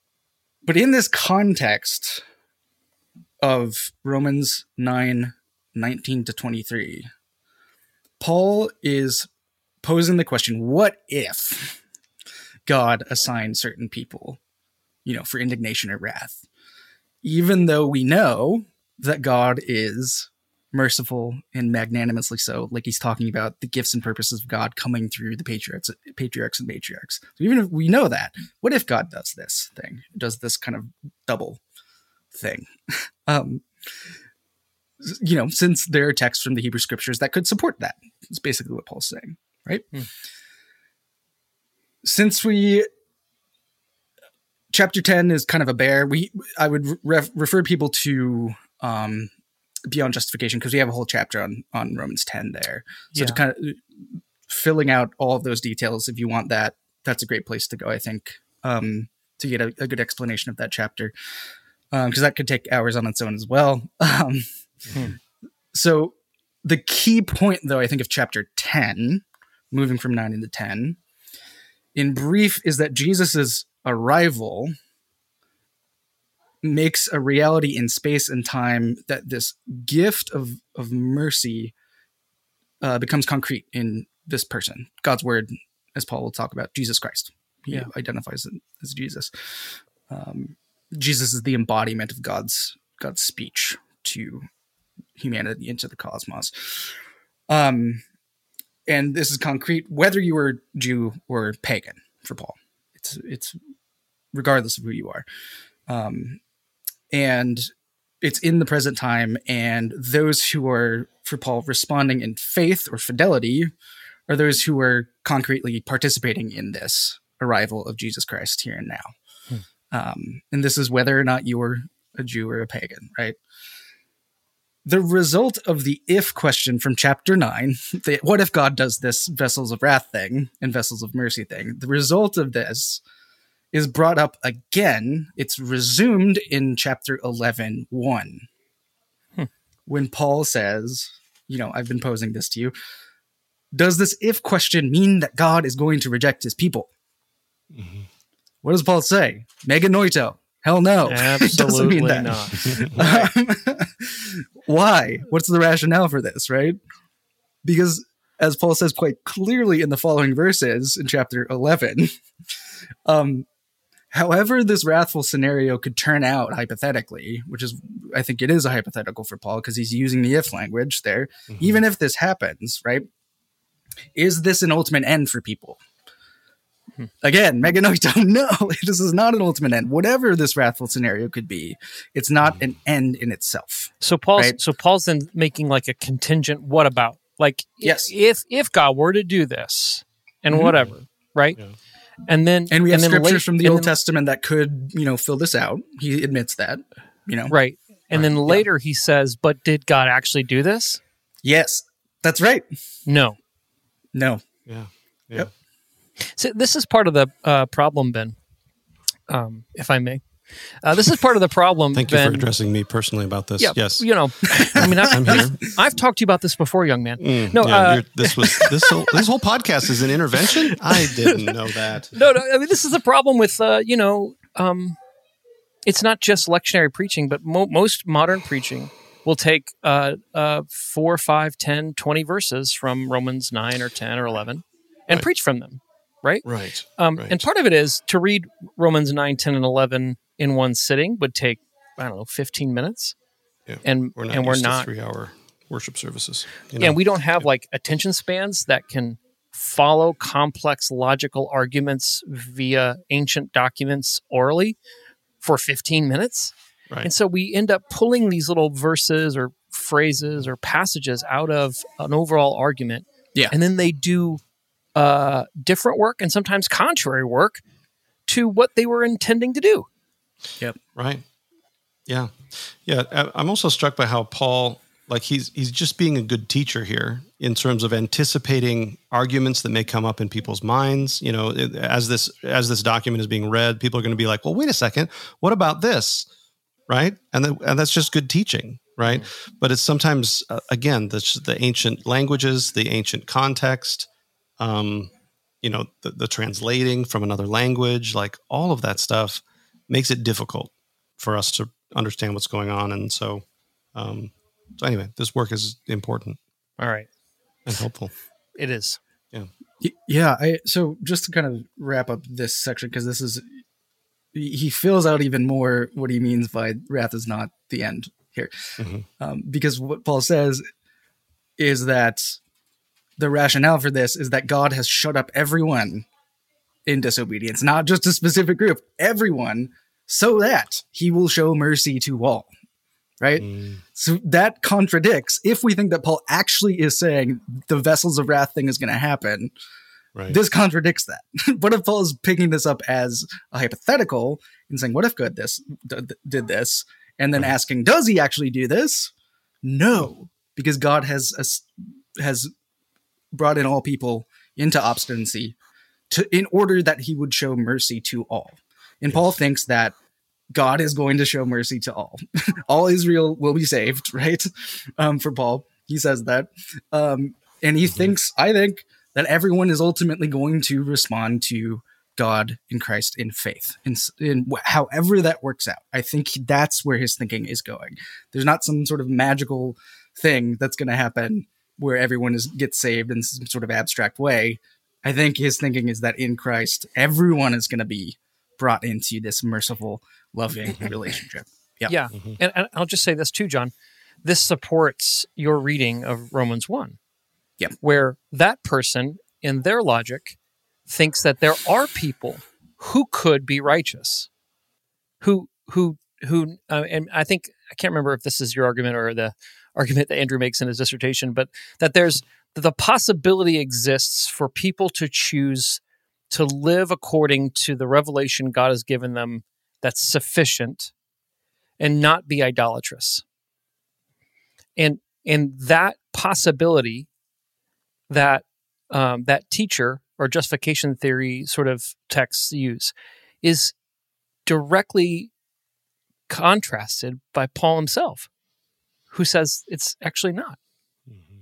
But in this context of Romans nine, nineteen to twenty-three, Paul is posing the question, what if God assigned certain people, you know, for indignation or wrath? Even though we know that God is merciful and magnanimously so, like he's talking about the gifts and purposes of God coming through the patriarchs, patriarchs and matriarchs. So even if we know that, what if God does this thing, does this kind of double thing? um, you know, since there are texts from the Hebrew scriptures that could support that. It's basically what Paul's saying, right? Hmm. Since we, chapter ten is kind of a bear, we I would ref, refer people to um, Beyond Justification, because we have a whole chapter on, on Romans ten there. So yeah. to kind of filling out all of those details, if you want that, that's a great place to go, I think, um, to get a, a good explanation of that chapter. Because um, that could take hours on its own as well. Um, hmm. So the key point, though, I think of chapter ten, moving from nine into ten, in brief, is that Jesus's arrival makes a reality in space and time that this gift of, of mercy uh, becomes concrete in this person. God's word, as Paul will talk about, Jesus Christ. He yeah. identifies it as Jesus. Um, Jesus is the embodiment of God's God's speech to humanity, into the cosmos. Um, and this is concrete, whether you were Jew or pagan, for Paul. It's it's regardless of who you are. Um, and it's in the present time, and those who are, for Paul, responding in faith or fidelity are those who are concretely participating in this arrival of Jesus Christ here and now. Hmm. Um, and this is whether or not you were a Jew or a pagan, right? The result of the if question from chapter nine, the what if God does this vessels of wrath thing and vessels of mercy thing, the result of this is brought up again. It's resumed in chapter eleven, one. Hmm. When Paul says, you know, I've been posing this to you. Does this if question mean that God is going to reject his people? Mm-hmm. What does Paul say? Mega noito. Hell no. Absolutely it doesn't mean that. um, why? What's the rationale for this, right? Because as Paul says quite clearly in the following verses in chapter eleven, um, however this wrathful scenario could turn out hypothetically, which is, I think it is a hypothetical for Paul because he's using the if language there, mm-hmm. even if this happens, right? Is this an ultimate end for people? Again, mega noito, no, this is not an ultimate end. Whatever this wrathful scenario could be, it's not an end in itself. So Paul's right? so Paul's then making like a contingent what about? Like yes. if if God were to do this and mm-hmm. whatever, right? Yeah. And then and we have and scriptures late, from the Old then, Testament that could, you know, fill this out. He admits that, you know. Right. And right. then later yeah. he says, "But did God actually do this?" Yes. That's right. No. No. Yeah. yeah. Yep. So this is part of the uh, problem, Ben, um, if I may. Uh, this is part of the problem, Thank you Ben. for addressing me personally about this. Yeah, yes. You know, I mean, I've, I'm here. I've, I've talked to you about this before, young man. Mm, no, yeah, uh, this was this whole, this whole podcast is an intervention? I didn't know that. No, no, I mean, this is a problem with, uh, you know, um, it's not just lectionary preaching, but mo- most modern preaching will take uh, uh, four, five, ten, twenty verses from Romans nine or ten or eleven and right. preach from them. Right? Right. Um, right. And part of it is to read Romans nine, ten, and eleven in one sitting would take, I don't know, fifteen minutes. Yeah. And we're not and we're used not to three-hour worship services. You yeah, know? and we don't have yeah. like attention spans that can follow complex logical arguments via ancient documents orally for fifteen minutes. Right. And so we end up pulling these little verses or phrases or passages out of an overall argument. Yeah. And then they do Uh, different work and sometimes contrary work to what they were intending to do. Yep. Right. Yeah. Yeah. I'm also struck by how Paul, like he's he's just being a good teacher here in terms of anticipating arguments that may come up in people's minds. You know, as this as this document is being read, people are going to be like, "Well, wait a second, what about this?" Right? And then, and that's just good teaching, right? Mm-hmm. But it's sometimes uh, again the the ancient languages, the ancient context. Um, you know, the, the translating from another language, like all of that stuff makes it difficult for us to understand what's going on. And so, um, So anyway, this work is important All right. and helpful. It is. Yeah. Yeah. I, so just to kind of wrap up this section, because this is, he fills out even more what he means by wrath is not the end here. Mm-hmm. Um, because what Paul says is that the rationale for this is that God has shut up everyone in disobedience, not just a specific group, everyone, so that he will show mercy to all. Right? Mm. So that contradicts, if we think that Paul actually is saying the vessels of wrath thing is going to happen, right. This contradicts that. What if Paul is picking this up as a hypothetical and saying, what if God this d- did this? And then right. asking, does he actually do this? No, because God has uh, has brought in all people into obstinacy to in order that he would show mercy to all. And yes. Paul thinks that God is going to show mercy to all. All Israel will be saved, right? Um, for Paul, he says that. Um, and he mm-hmm. thinks, I think, that everyone is ultimately going to respond to God in Christ in faith, in, in wh- however that works out. I think that's where his thinking is going. There's not some sort of magical thing that's going to happen where everyone is gets saved in some sort of abstract way. I think his thinking is that in Christ, everyone is going to be brought into this merciful, loving relationship. Yeah. Yeah. Mm-hmm. And, and I'll just say this too, John. This supports your reading of Romans one. Yep. Where that person, in their logic, thinks that there are people who could be righteous. Who, who, who, uh, and I think, I can't remember if this is your argument or the argument that Andrew makes in his dissertation, but that there's, that the possibility exists for people to choose to live according to the revelation God has given them that's sufficient and not be idolatrous. And and that possibility that um, that teacher or justification theory sort of texts use is directly contrasted by Paul himself, who says it's actually not. Mm-hmm.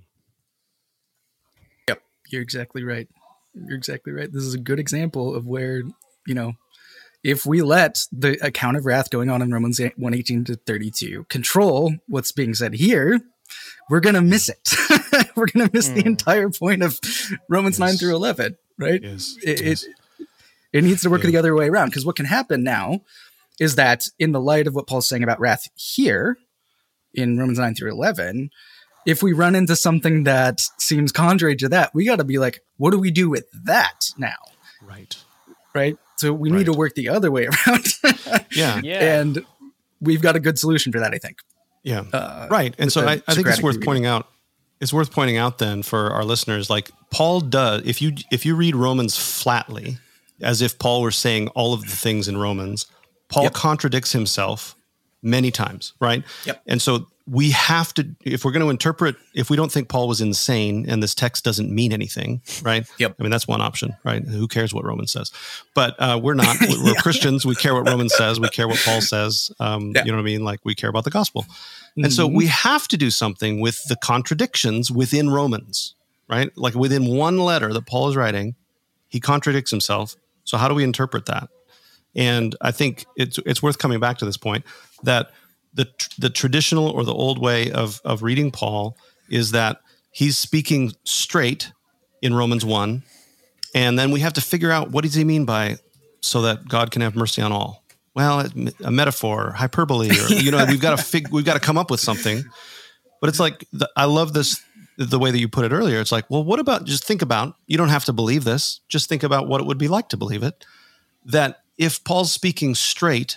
Yep, you're exactly right. You're exactly right. This is a good example of where, you know, if we let the account of wrath going on in Romans one eighteen to thirty-two control what's being said here, we're going to miss it. We're going to miss mm. the entire point of Romans yes. nine through eleven, right? Yes. It, yes. it, it needs to work yeah. the other way around, because what can happen now is that in the light of what Paul's saying about wrath here in Romans nine through eleven, if we run into something that seems contrary to that, we got to be like, what do we do with that now? Right. Right. So we right. need to work the other way around. yeah. yeah. And we've got a good solution for that, I think. Yeah. Uh, right. And so I, I think it's worth reading. pointing out, it's worth pointing out then for our listeners, like Paul does, if you, if you read Romans flatly, as if Paul were saying all of the things in Romans, Paul yep. contradicts himself many times. Right. Yep. And so we have to, if we're going to interpret, if we don't think Paul was insane and this text doesn't mean anything, right? Yep. I mean, that's one option, right? Who cares what Romans says? But uh, we're not. We're yeah. Christians. We care what Romans says. We care what Paul says. Um, yeah. You know what I mean? Like, we care about the gospel. Mm-hmm. And so we have to do something with the contradictions within Romans, right? Like within one letter that Paul is writing, he contradicts himself. So how do we interpret that? And I think it's it's worth coming back to this point that the the traditional or the old way of of reading Paul is that he's speaking straight in Romans one, and then we have to figure out what does he mean by so that God can have mercy on all. Well, a metaphor, hyperbole, or you know, we've got to fig, we've got to come up with something. But it's like the, I love this the way that you put it earlier. It's like, well, what about just think about? You don't have to believe this. Just think about what it would be like to believe it. That if Paul's speaking straight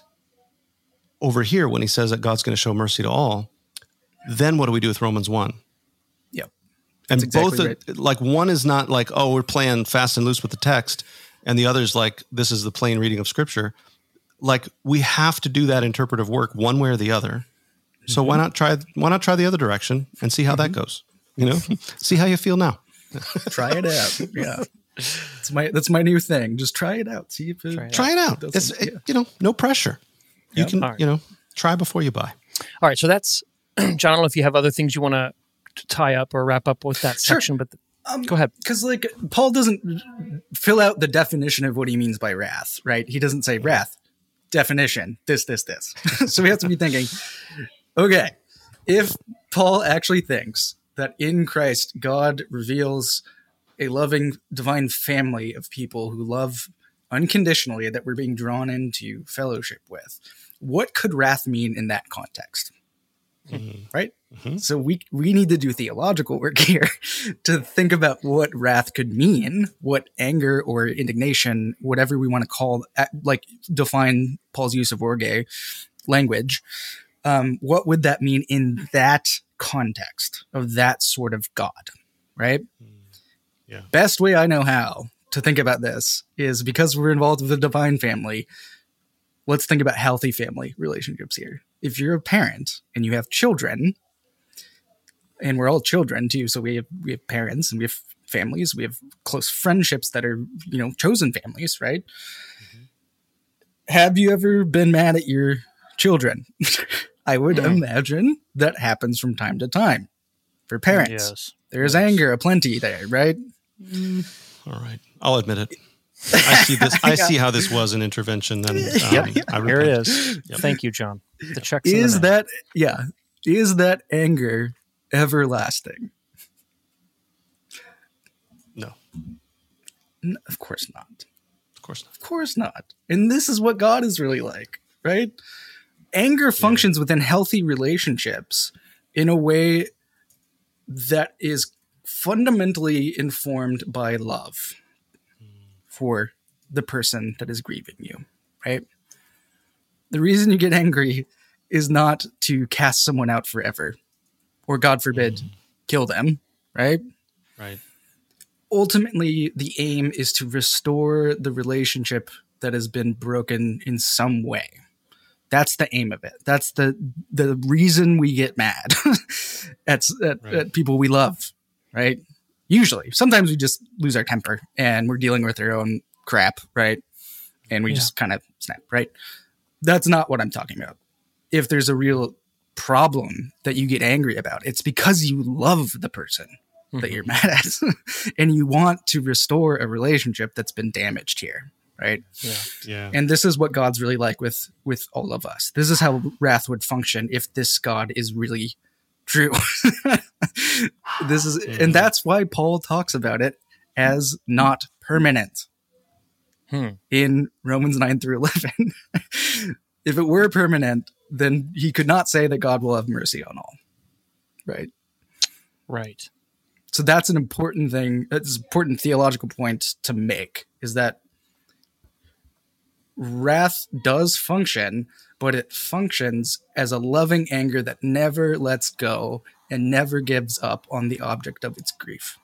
over here when he says that God's going to show mercy to all, then what do we do with Romans one? Yep. And exactly both, right. are, like one is not like, oh, we're playing fast and loose with the text, and the other is like, this is the plain reading of Scripture. Like we have to do that interpretive work one way or the other. So mm-hmm. why not try? Why not try the other direction and see how mm-hmm. that goes? You know, see how you feel now. Try it out. Yeah. It's my that's my new thing. Just try it out. See if it, try it try out. It it's it, you know, no pressure. You yep. can right. you know try before you buy. All right, so that's John. I don't know if you have other things you want to tie up or wrap up with that sure. section, but um, go ahead. Because like Paul doesn't fill out the definition of what he means by wrath, right? He doesn't say wrath definition this this this. So we have to be thinking, okay, if Paul actually thinks that in Christ, God reveals a loving divine family of people who love unconditionally, that we're being drawn into fellowship with, what could wrath mean in that context? Mm-hmm. Right? Mm-hmm. So we we need to do theological work here to think about what wrath could mean, what anger or indignation, whatever we want to call, like define Paul's use of orge language. Um, what would that mean in that context of that sort of God, right? Yeah. Best way I know how to think about this is, because we're involved with the divine family, let's think about healthy family relationships here. If you're a parent and you have children, and we're all children too, so we have we have parents and we have families, we have close friendships that are, you know, chosen families, right? Mm-hmm. Have you ever been mad at your children? I would mm. imagine that happens from time to time for parents. Yes. There's yes. anger aplenty there, right? Mm. All right, I'll admit it. I see this. I see how this was an intervention. Then um, yep. Here it is. Yep. Thank you, John. The check's is in the that yeah? Is that anger everlasting? No. no. Of course not. Of course not. Of course not. And this is what God is really like, right? Anger functions yeah. within healthy relationships in a way that is fundamentally informed by love for the person that is grieving you, right? The reason you get angry is not to cast someone out forever, or God forbid, mm. kill them, right? Right. Ultimately, the aim is to restore the relationship that has been broken in some way. That's the aim of it. That's the the reason we get mad at, at, right. at people we love, right? Usually. Sometimes we just lose our temper and we're dealing with our own crap, right? And we yeah. just kind of snap, right? That's not what I'm talking about. If there's a real problem that you get angry about, it's because you love the person mm-hmm. that you're mad at and you want to restore a relationship that's been damaged here, right? Yeah. Yeah. And this is what God's really like with with all of us. This is how wrath would function if this God is really true. This is, mm-hmm. and that's why Paul talks about it as not permanent hmm. in Romans nine through eleven. If it were permanent, then he could not say that God will have mercy on all. Right. Right. So that's an important thing. That's an important theological point to make, is that wrath does function, but it functions as a loving anger that never lets go and never gives up on the object of its grief.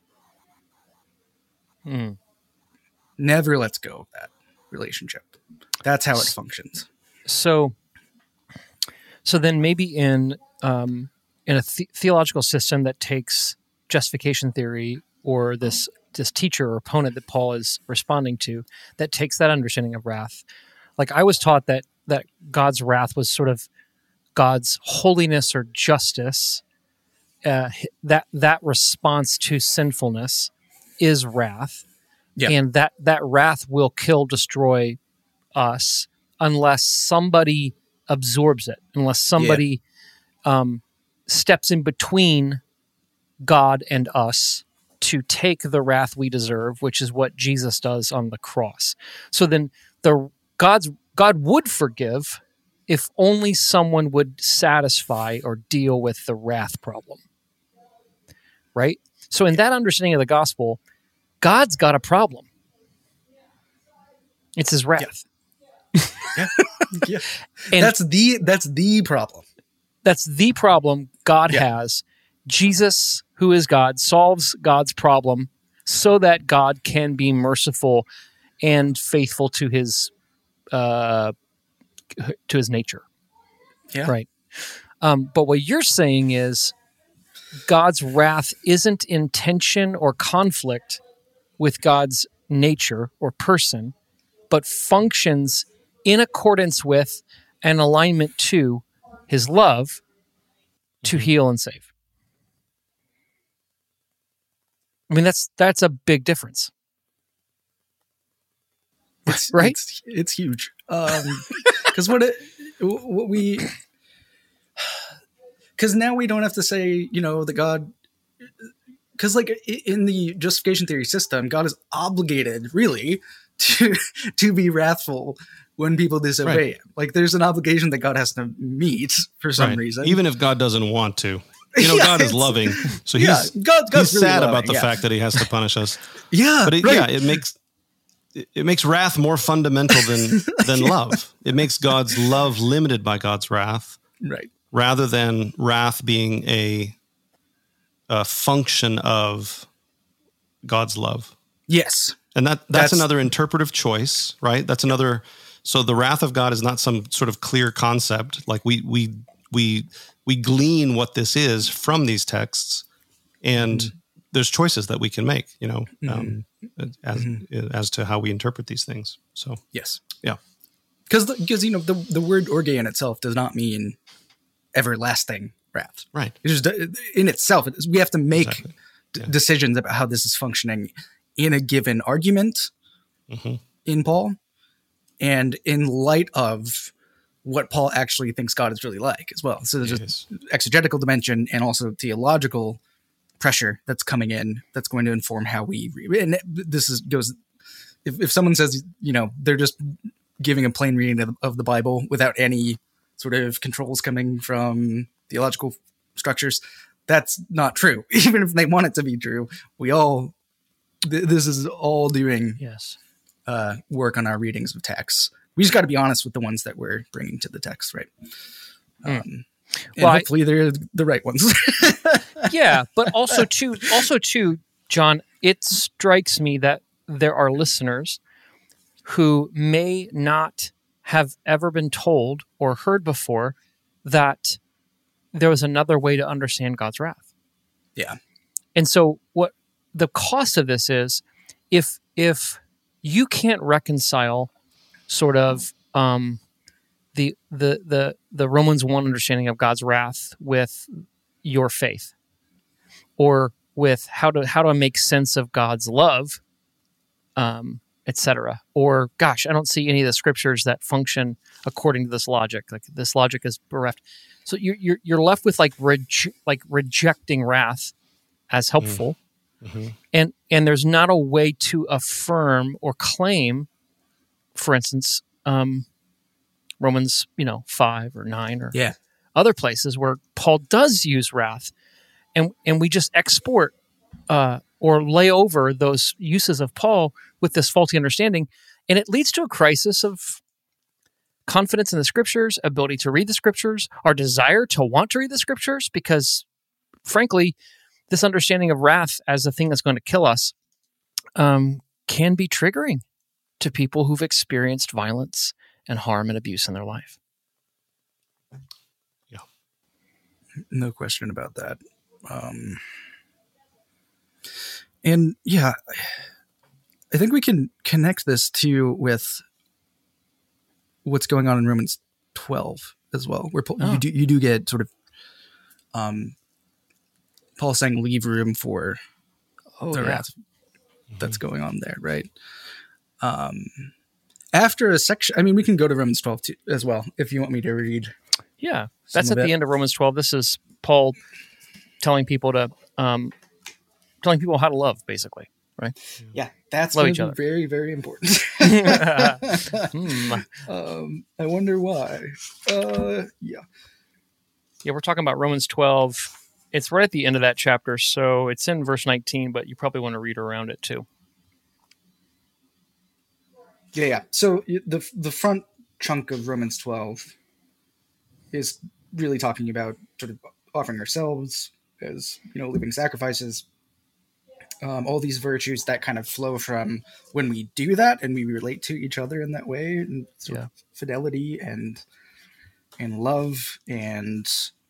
Hmm. Never lets go of that relationship. That's how it functions. So, so then maybe in um, in a the- theological system that takes justification theory, or this this teacher or opponent that Paul is responding to, that takes that understanding of wrath. Like, I was taught that that God's wrath was sort of God's holiness or justice. Uh, that that response to sinfulness is wrath, yeah. and that that wrath will kill, destroy us unless somebody absorbs it, unless somebody yeah. um, steps in between God and us to take the wrath we deserve, which is what Jesus does on the cross. So then the God's God would forgive if only someone would satisfy or deal with the wrath problem. Right? So in that understanding of the gospel, God's got a problem. It's his wrath. Yeah. yeah. yeah. And that's the that's the problem. That's the problem God yeah. has. Jesus, who is God, solves God's problem so that God can be merciful and faithful to his uh, to his nature. Yeah. Right. Um, but what you're saying is God's wrath isn't in tension or conflict with God's nature or person, but functions in accordance with and alignment to his love to mm-hmm. heal and save. I mean, that's that's a big difference. It's, right? It's, it's huge. Um, because what it, what we, because now we don't have to say, you know, that God, because like in the justification theory system, God is obligated really to to be wrathful when people disobey Right. him. Like there's an obligation that God has to meet for some Right. reason. Even if God doesn't want to. You know, Yeah, God is it's- loving. So yeah, he's, God- God's he's really sad loving, about the yeah. fact that he has to punish us. yeah, But it, right. yeah, it makes it it makes wrath more fundamental than than love. It makes God's love limited by God's wrath, right. rather than wrath being a a function of God's love. Yes. And that that's, That's- another interpretive choice, right? That's another. So the wrath of God is not some sort of clear concept. Like we we we we glean what this is from these texts, and Mm-hmm. there's choices that we can make. You know, um, as as to how we interpret these things. So Yes. yeah, Because because you know the the word orgean itself does not mean everlasting wrath. right. It just in itself, it is- we have to make Exactly. d- decisions about how this is functioning in a given argument Mhm. in Paul, and in light of what Paul actually thinks God is really like as well. So there's Yes. this exegetical dimension and also theological pressure that's coming in that's going to inform how we read. And this is goes if, if someone says, you know, they're just giving a plain reading of, of the Bible without any sort of controls coming from theological structures, that's not true. Even if they want it to be true, we all th- this is all doing Yes. uh, work on our readings of texts. We just got to be honest with the ones that we're bringing to the text, right? Um, and Well, I- hopefully they're the right ones. Yeah, but also too, also too, John, it strikes me that there are listeners who may not have ever been told or heard before that there was another way to understand God's wrath. Yeah. And so what the cost of this is, if if you can't reconcile sort of um, the the the the Romans one understanding of God's wrath with your faith, or with how to how to make sense of God's love, um, et cetera. Or, gosh, I don't see any of the scriptures that function according to this logic. Like this logic is bereft. So you're you're, you're left with like reje- like rejecting wrath as helpful, Mm-hmm. and and there's not a way to affirm or claim, for instance, um, Romans you know five or nine or Yeah. other places where Paul does use wrath, and and we just export uh, or lay over those uses of Paul with this faulty understanding, and it leads to a crisis of confidence in the scriptures, ability to read the scriptures, our desire to want to read the scriptures, because frankly, this understanding of wrath as a thing that's going to kill us um, can be triggering to people who've experienced violence and harm and abuse in their life. No question about that. Um, and yeah, I think we can connect this too with what's going on in Romans twelve as well, where Paul, Oh. you do you do get sort of um, Paul saying leave room for Oh, the yeah. wrath that's going on there, right? Um, after a section, I mean, we can go to Romans twelve too, as well if you want me to read. Yeah, that's Some at of the it. end of Romans twelve. This is Paul telling people to, um, telling people how to love, basically, right? Yeah, that's Love going each to be other. very, very important. Hmm. um, I wonder why. Uh, yeah. Yeah, we're talking about Romans twelve. It's right at the end of that chapter, so it's in verse nineteen, but you probably want to read around it too. Yeah, yeah. So y- the the front chunk of Romans twelve is really talking about sort of offering ourselves as, you know, living sacrifices. Um, all these virtues that kind of flow from when we do that and we relate to each other in that way, and sort Yeah. of fidelity and and love and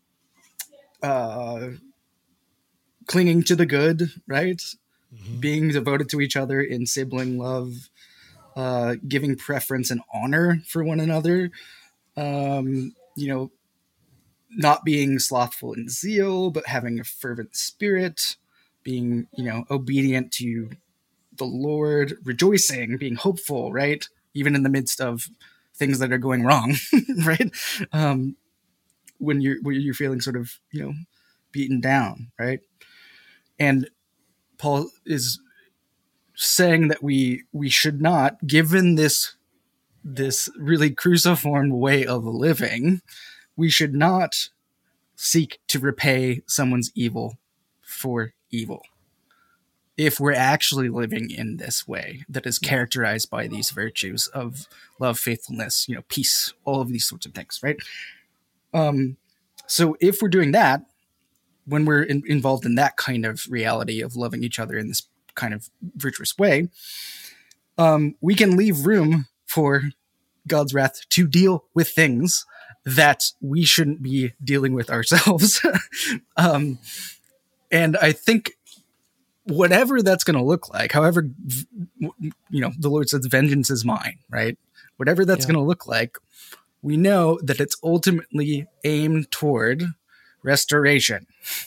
uh, clinging to the good, right? Being devoted to each other in sibling love, uh, giving preference and honor for one another, um, you know, not being slothful in zeal, but having a fervent spirit, being, you know, obedient to the Lord, rejoicing, being hopeful, right? Even in the midst of things that are going wrong, right? Um, when you're when you're feeling sort of, you know, beaten down, right? And Paul is saying that we we should not, given this this really cruciform way of living, we should not seek to repay someone's evil for evil. If we're actually living in this way that is characterized by these virtues of love, faithfulness, you know, peace, all of these sorts of things, right? Um, so if we're doing that, when we're in, involved in that kind of reality of loving each other in this kind of virtuous way, um, we can leave room for God's wrath to deal with things that we shouldn't be dealing with ourselves. um, and I think whatever that's going to look like, however, you know, the Lord says, vengeance is mine, right? Whatever that's Yeah. going to look like, we know that it's ultimately aimed toward restoration.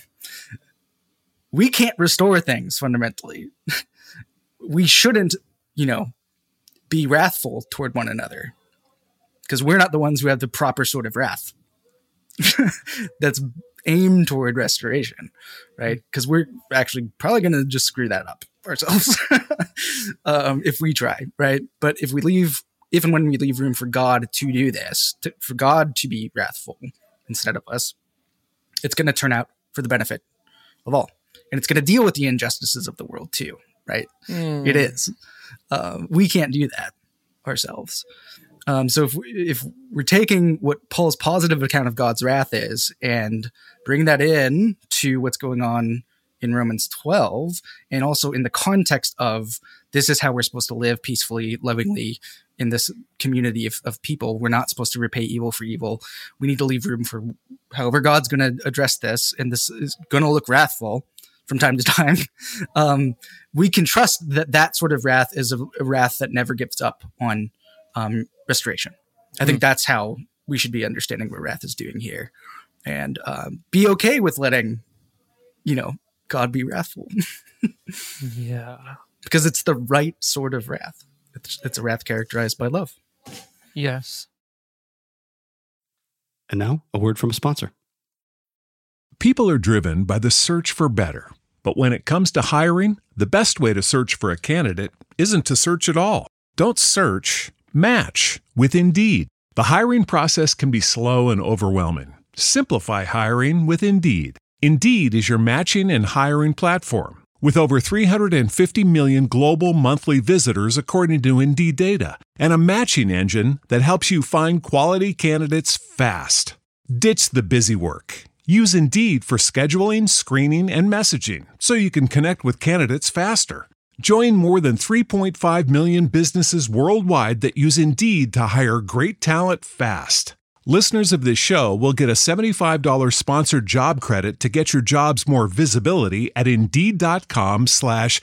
We can't restore things fundamentally. We shouldn't, you know, be wrathful toward one another because we're not the ones who have the proper sort of wrath that's aimed toward restoration, right? Because we're actually probably going to just screw that up ourselves um, if we try, right? But if we leave, if and when we leave room for God to do this, to, for God to be wrathful instead of us, it's going to turn out for the benefit of all. And it's going to deal with the injustices of the world too, right? Mm. It is. Uh, we can't do that ourselves. Um, so if, we, if we're taking what Paul's positive account of God's wrath is and bring that in to what's going on in Romans twelve, and also in the context of this is how we're supposed to live peacefully, lovingly in this community of, of people. We're not supposed to repay evil for evil. We need to leave room for however God's going to address this, and this is going to look wrathful from time to time. Um, we can trust that that sort of wrath is a, a wrath that never gives up on um, restoration. I think mm. that's how we should be understanding what wrath is doing here, and um, be okay with letting, you know, God be wrathful. Yeah. Because it's the right sort of wrath. It's, it's a wrath characterized by love. Yes. And now, a word from a sponsor. People are driven by the search for better. But when it comes to hiring, the best way to search for a candidate isn't to search at all. Don't search, match with Indeed. The hiring process can be slow and overwhelming. Simplify hiring with Indeed. Indeed is your matching and hiring platform. With over three hundred fifty million global monthly visitors according to Indeed data, and a matching engine that helps you find quality candidates fast. Ditch the busy work. Use Indeed for scheduling, screening, and messaging so you can connect with candidates faster. Join more than three point five million businesses worldwide that use Indeed to hire great talent fast. Listeners of this show will get a seventy-five dollars sponsored job credit to get your jobs more visibility at Indeed.com slash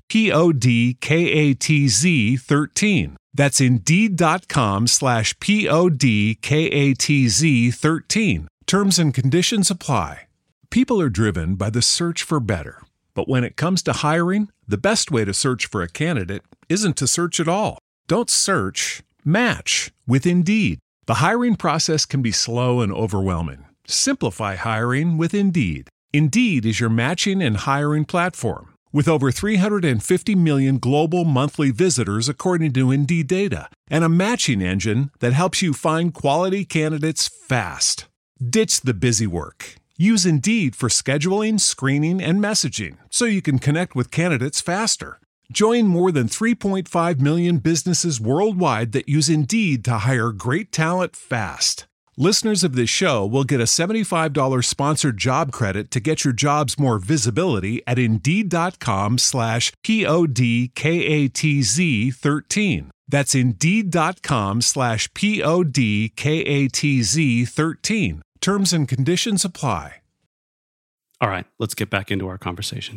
P-O-D-K-A-T-Z 13. That's Indeed.com slash P-O-D-K-A-T-Z 13. Terms and conditions apply. People are driven by the search for better. But when it comes to hiring, the best way to search for a candidate isn't to search at all. Don't search, match with Indeed. The hiring process can be slow and overwhelming. Simplify hiring with Indeed. Indeed is your matching and hiring platform. With over three hundred fifty million global monthly visitors according to Indeed data, and a matching engine that helps you find quality candidates fast. Ditch the busy work. Use Indeed for scheduling, screening, and messaging so you can connect with candidates faster. Join more than three point five million businesses worldwide that use Indeed to hire great talent fast. Listeners of this show will get a seventy-five dollars sponsored job credit to get your jobs more visibility at Indeed.com slash P-O-D-K-A-T-Z 13. That's Indeed.com slash P-O-D-K-A-T-Z 13. Terms and conditions apply. All right, let's get back into our conversation.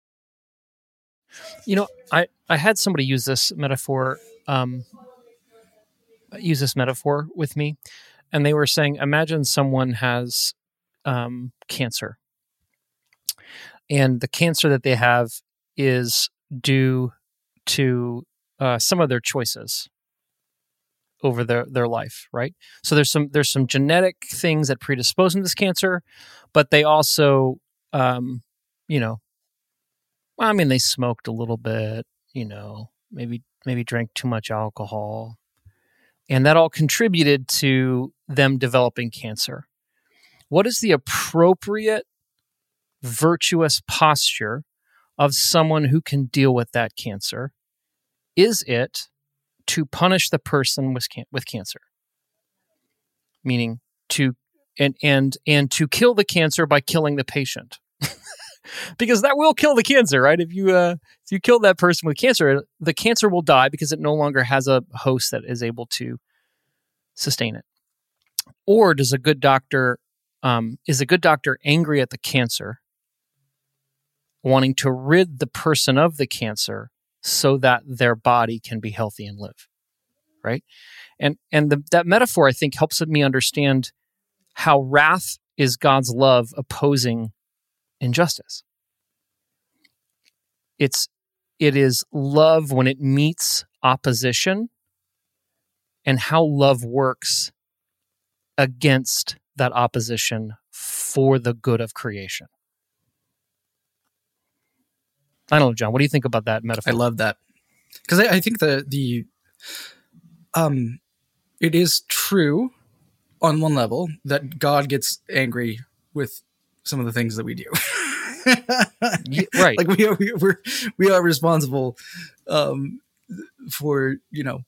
You know, I, I had somebody use this metaphor, um, use this metaphor with me, and they were saying, imagine someone has um, cancer, and the cancer that they have is due to uh, some of their choices. over their, their life, right? So there's some there's some genetic things that predispose them to this cancer, but they also, um, you know, well, I mean, they smoked a little bit, you know, maybe maybe drank too much alcohol, and that all contributed to them developing cancer. What is the appropriate virtuous posture of someone who can deal with that cancer? Is it to punish the person with can- with cancer, meaning to and and and to kill the cancer by killing the patient, because that will kill the cancer, right? If you uh, if you kill that person with cancer, the cancer will die because it no longer has a host that is able to sustain it. Or does a good doctor um, is a good doctor angry at the cancer, wanting to rid the person of the cancer so that their body can be healthy and live, right? And and the, that metaphor, I think, helps me understand how wrath is God's love opposing injustice. It's it is love when it meets opposition, and how love works against that opposition for the good of creation. I don't know, John. What do you think about that metaphor? I love that, because I, I think the the um, it is true on one level that God gets angry with some of the things that we do. Yeah, right? Like we are we, we're we are responsible um, for, you know,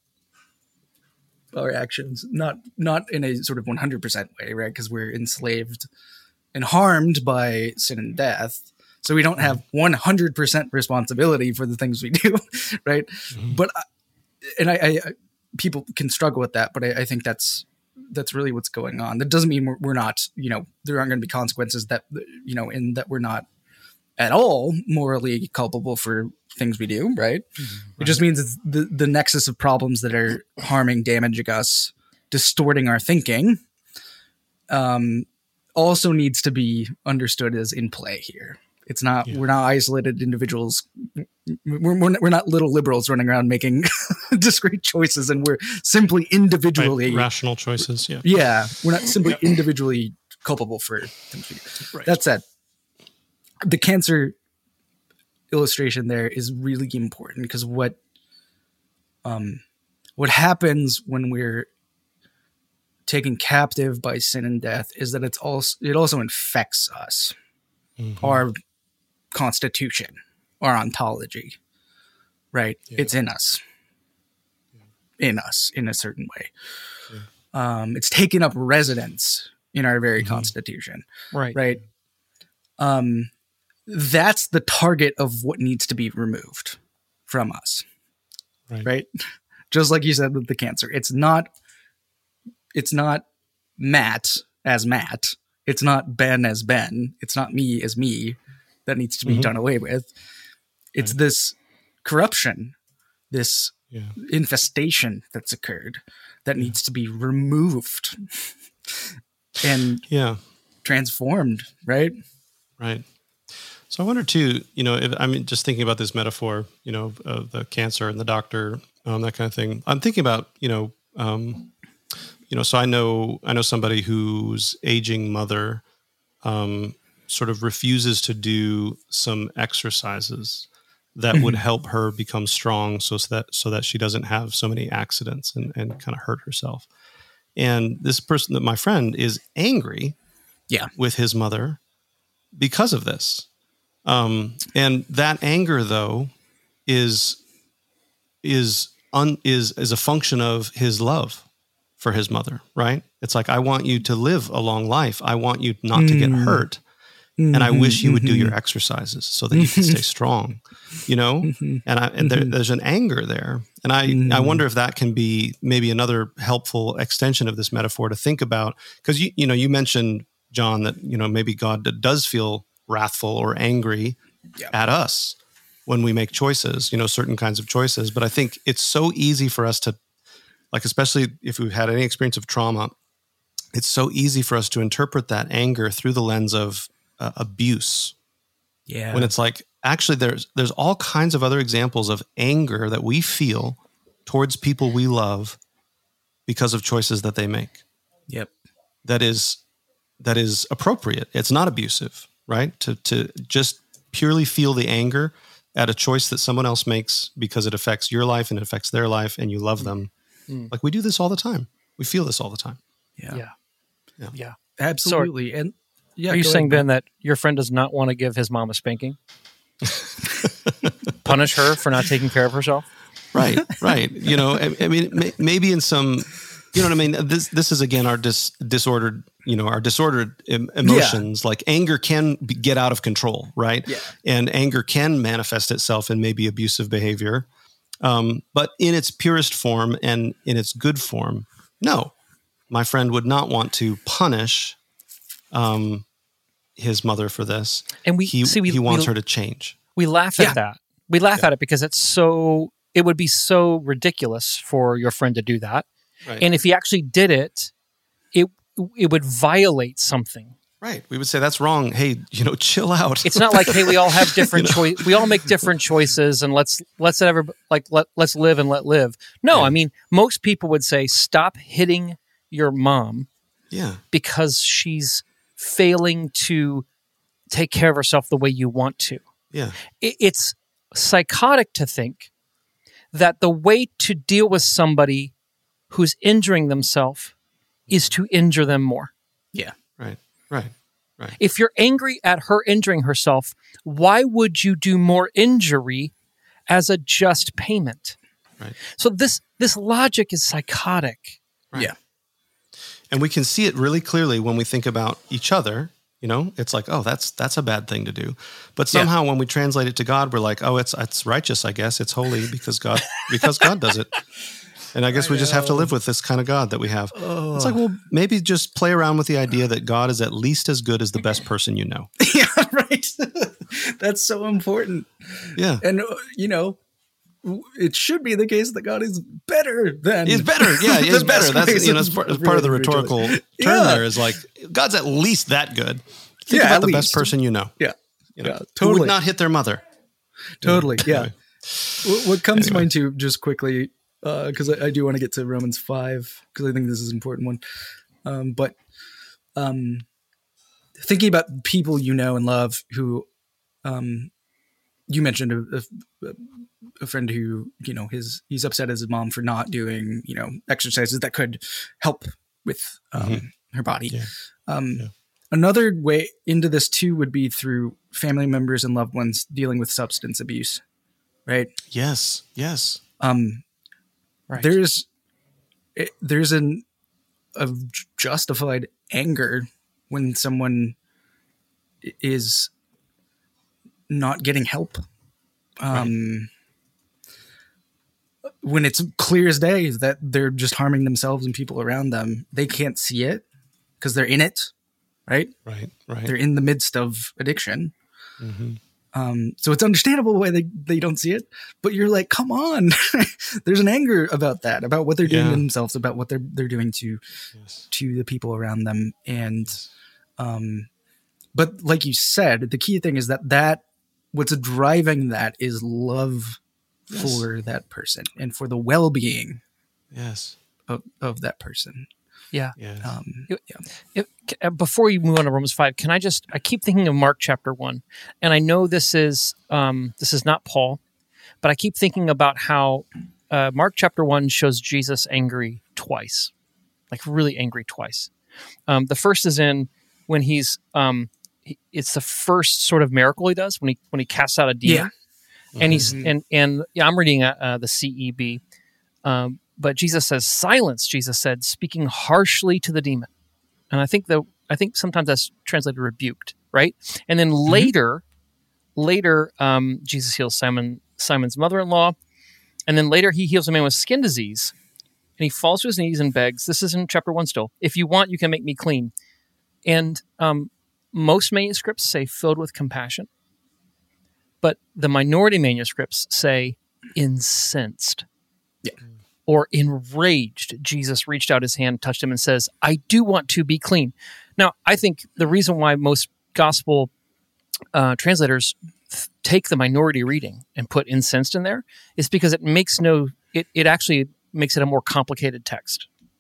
our actions, not not in a sort of one hundred percent way, right? Because we're enslaved and harmed by sin and death. So we don't have one hundred percent responsibility for the things we do, right? Mm-hmm. But, and I, I, people can struggle with that, but I, I think that's, that's really what's going on. That doesn't mean we're, we're not, you know, there aren't going to be consequences that, you know, in that we're not at all morally culpable for things we do, right? Mm-hmm. It just means it's the, the nexus of problems that are harming, damaging us, distorting our thinking, um, also needs to be understood as in play here. It's not, yeah. We're not isolated individuals. We're, we're, we're not little liberals running around making discrete choices, and we're simply individually right. rational choices. Yeah. Yeah. We're not simply yeah. individually culpable for things we do. Right. That said, the cancer illustration there is really important, because what, um, what happens when we're taken captive by sin and death is that it's also, it also infects us, mm-hmm. our constitution, our ontology, right? Yeah. It's in us, yeah. in us in a certain way. Yeah. Um, it's taken up residence in our very mm-hmm. constitution, right? Right. Um, that's the target of what needs to be removed from us, right? right? Just like you said with the cancer, it's not, it's not Matt as Matt. It's not Ben as Ben. It's not me as me that needs to be mm-hmm. done away with. It's right. this corruption, this yeah. infestation that's occurred that yeah. needs to be removed and yeah. transformed, right? Right. So I wonder too, you know, if, I mean, just thinking about this metaphor, you know, of the cancer and the doctor, um, that kind of thing. I'm thinking about, you know, um, you know, so I know, I know somebody whose aging mother, um, sort of refuses to do some exercises that mm-hmm. would help her become strong, so that so that she doesn't have so many accidents and, and kind of hurt herself. And this person, that my friend, is angry, yeah, with his mother because of this. Um, and that anger, though, is is un, is is a function of his love for his mother, right? It's like, I want you to live a long life. I want you not mm. to get hurt. Mm-hmm, and I wish you would do your exercises so that you can stay strong, you know? Mm-hmm, and I, and there, there's an anger there. And I, mm-hmm. I wonder if that can be maybe another helpful extension of this metaphor to think about. Because, you, you know, you mentioned, John, that, you know, maybe God does feel wrathful or angry yeah. at us when we make choices, you know, certain kinds of choices. But I think it's so easy for us to, like, especially if we've had any experience of trauma, it's so easy for us to interpret that anger through the lens of uh, abuse. Yeah. When it's like, actually, there's there's all kinds of other examples of anger that we feel towards people we love because of choices that they make. Yep. That is that is appropriate. It's not abusive, right? To to just purely feel the anger at a choice that someone else makes because it affects your life and it affects their life and you love them. Mm. Like we do this all the time. We feel this all the time. Yeah. Yeah. Yeah. Yeah. Absolutely. And yeah, Are you go saying, ahead. Ben, that your friend does not want to give his mom a spanking? Punish her for not taking care of herself? Right, right. You know, I, I mean, may, maybe in some, you know what I mean? This this is, again, our dis, disordered, you know, our disordered em- emotions. Like anger can be, get out of control, right? Yeah. And anger can manifest itself in maybe abusive behavior. Um, but in its purest form and in its good form, no. My friend would not want to punish um, his mother for this. And we he, see we, he wants we, her to change. We laugh Yeah. at that. We laugh Yeah. at it because it's so, it would be so ridiculous for your friend to do that. Right. And if he actually did it, it it would violate something. Right. We would say that's wrong. Hey, you know, chill out. It's not like, hey, we all have different You know? choice. We all make different choices, and let's let's ever like let let's live and let live. No, Yeah. I mean, most people would say, stop hitting your mom Yeah. because she's failing to take care of herself the way you want to. Yeah. It, it's psychotic to think that the way to deal with somebody who's injuring themselves is to injure them more. Yeah. Right. Right. Right. If you're angry at her injuring herself, why would you do more injury as a just payment? Right. So this this logic is psychotic. Right. Yeah. And we can see it really clearly when we think about each other. You know, it's like, oh, that's that's a bad thing to do. But somehow when we translate it to God, we're like, oh, it's it's righteous, I guess. It's holy because God because God does it. And I guess I we just have to know. live with this kind of God that we have. Oh. It's like, well, maybe just play around with the idea that God is at least as good as the best person you know. Yeah, right. That's so important. Yeah. And, uh, you know, w- it should be the case that God is better than. He's better. Yeah, the he's better. best That's, ways you know, of it's part, it's part of the relating to each rhetorical other. term Yeah. there is like, God's at least that good. Think Yeah, about at the least. best person you know. Yeah. You know, Yeah, who totally. would not hit their mother. Totally. Yeah. Anyway. What, what comes to Anyway. mind too, just quickly, because I, I do want to get to Romans five, because I think this is an important one. Um, but um, thinking about people you know and love who, um, you mentioned a, a, a friend who, you know, his he's upset at his mom for not doing, you know, exercises that could help with um, Mhm. her body. Yeah. Um, Yeah. Another way into this too would be through family members and loved ones dealing with substance abuse, right? Yes. Yes. Um, Right. there's it, there's an a justified anger when someone i- is not getting help. Um, when it's clear as day that they're just harming themselves and people around them, they can't see it because they're in it, right? Right. Right. They're in the midst of addiction. hmm Um, so it's understandable why they, they don't see it, but you're like, come on, there's an anger about that, about what they're doing Yeah. to themselves, about what they're, they're doing to, Yes. to the people around them. And, um, but like you said, the key thing is that that what's driving that is love Yes. for that person and for the well-being Yes. of, of that person. Yeah. Yes. Um, It- yeah. If, uh, before you move on to Romans five, can I just, I keep thinking of Mark chapter one, and I know this is, um, this is not Paul, but I keep thinking about how uh, Mark chapter one shows Jesus angry twice, like really angry twice. Um, the first is in when he's, um, he, it's the first sort of miracle he does when he, when he casts out a demon. And he's, Mhm. and, and yeah, I'm reading uh, uh, the C E B, um, but Jesus says, silence, Jesus said, speaking harshly to the demon. And I think that I think sometimes that's translated rebuked, right? And then later, later, um, Jesus heals Simon Simon's mother-in-law, and then later he heals a man with skin disease, and he falls to his knees and begs. This is in chapter one still. If you want, you can make me clean. And um, most manuscripts say filled with compassion, but the minority manuscripts say incensed. Yeah. Or enraged, Jesus reached out his hand, touched him, and says, I do want to be clean. Now, I think the reason why most gospel uh, translators th- take the minority reading and put incensed in there is because it makes no, it, it actually makes it a more complicated text.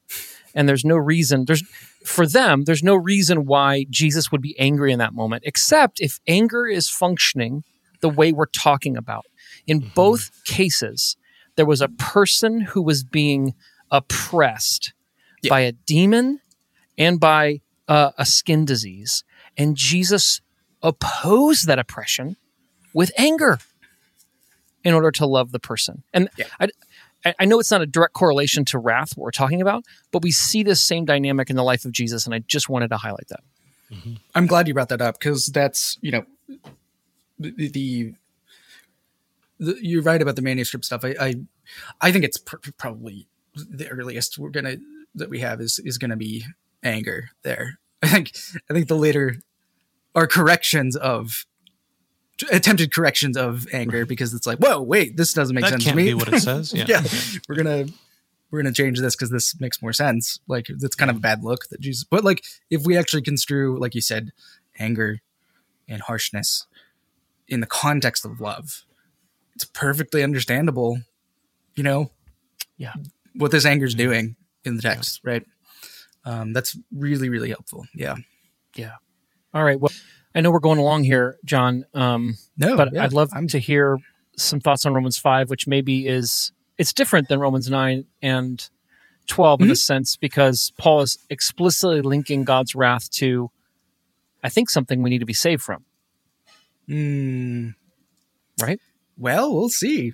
And there's no reason, there's for them, there's no reason why Jesus would be angry in that moment, except if anger is functioning the way we're talking about. In mm-hmm. both cases, there was a person who was being oppressed yeah. by a demon and by uh, a skin disease. And Jesus opposed that oppression with anger in order to love the person. And yeah. I, I know it's not a direct correlation to wrath, what we're talking about, but we see this same dynamic in the life of Jesus, and I just wanted to highlight that. Mm-hmm. I'm glad you brought that up, because that's, you know, the, the, the you're right about the manuscript stuff. I I, I think it's pr- probably the earliest we're gonna that we have is is gonna be anger there. I think I think the later are corrections of attempted corrections of anger, because it's like, whoa, wait, this doesn't make that sense can't to me. Be what it says. Yeah, yeah. we're gonna we're gonna change this because this makes more sense. Like, it's kind of a bad look that Jesus. But like, if we actually construe, like you said, anger and harshness in the context of love, it's perfectly understandable. You know, yeah, what this anger is doing in the text, yeah. right? Um, that's really really helpful. Yeah, yeah. All right. Well, I know we're going along here, John. Um, no, but yeah, I'd love I'm... to hear some thoughts on Romans five, which maybe is it's different than Romans nine and twelve mm-hmm. in a sense, because Paul is explicitly linking God's wrath to, I think, something we need to be saved from. Mm. Right? Well, we'll see.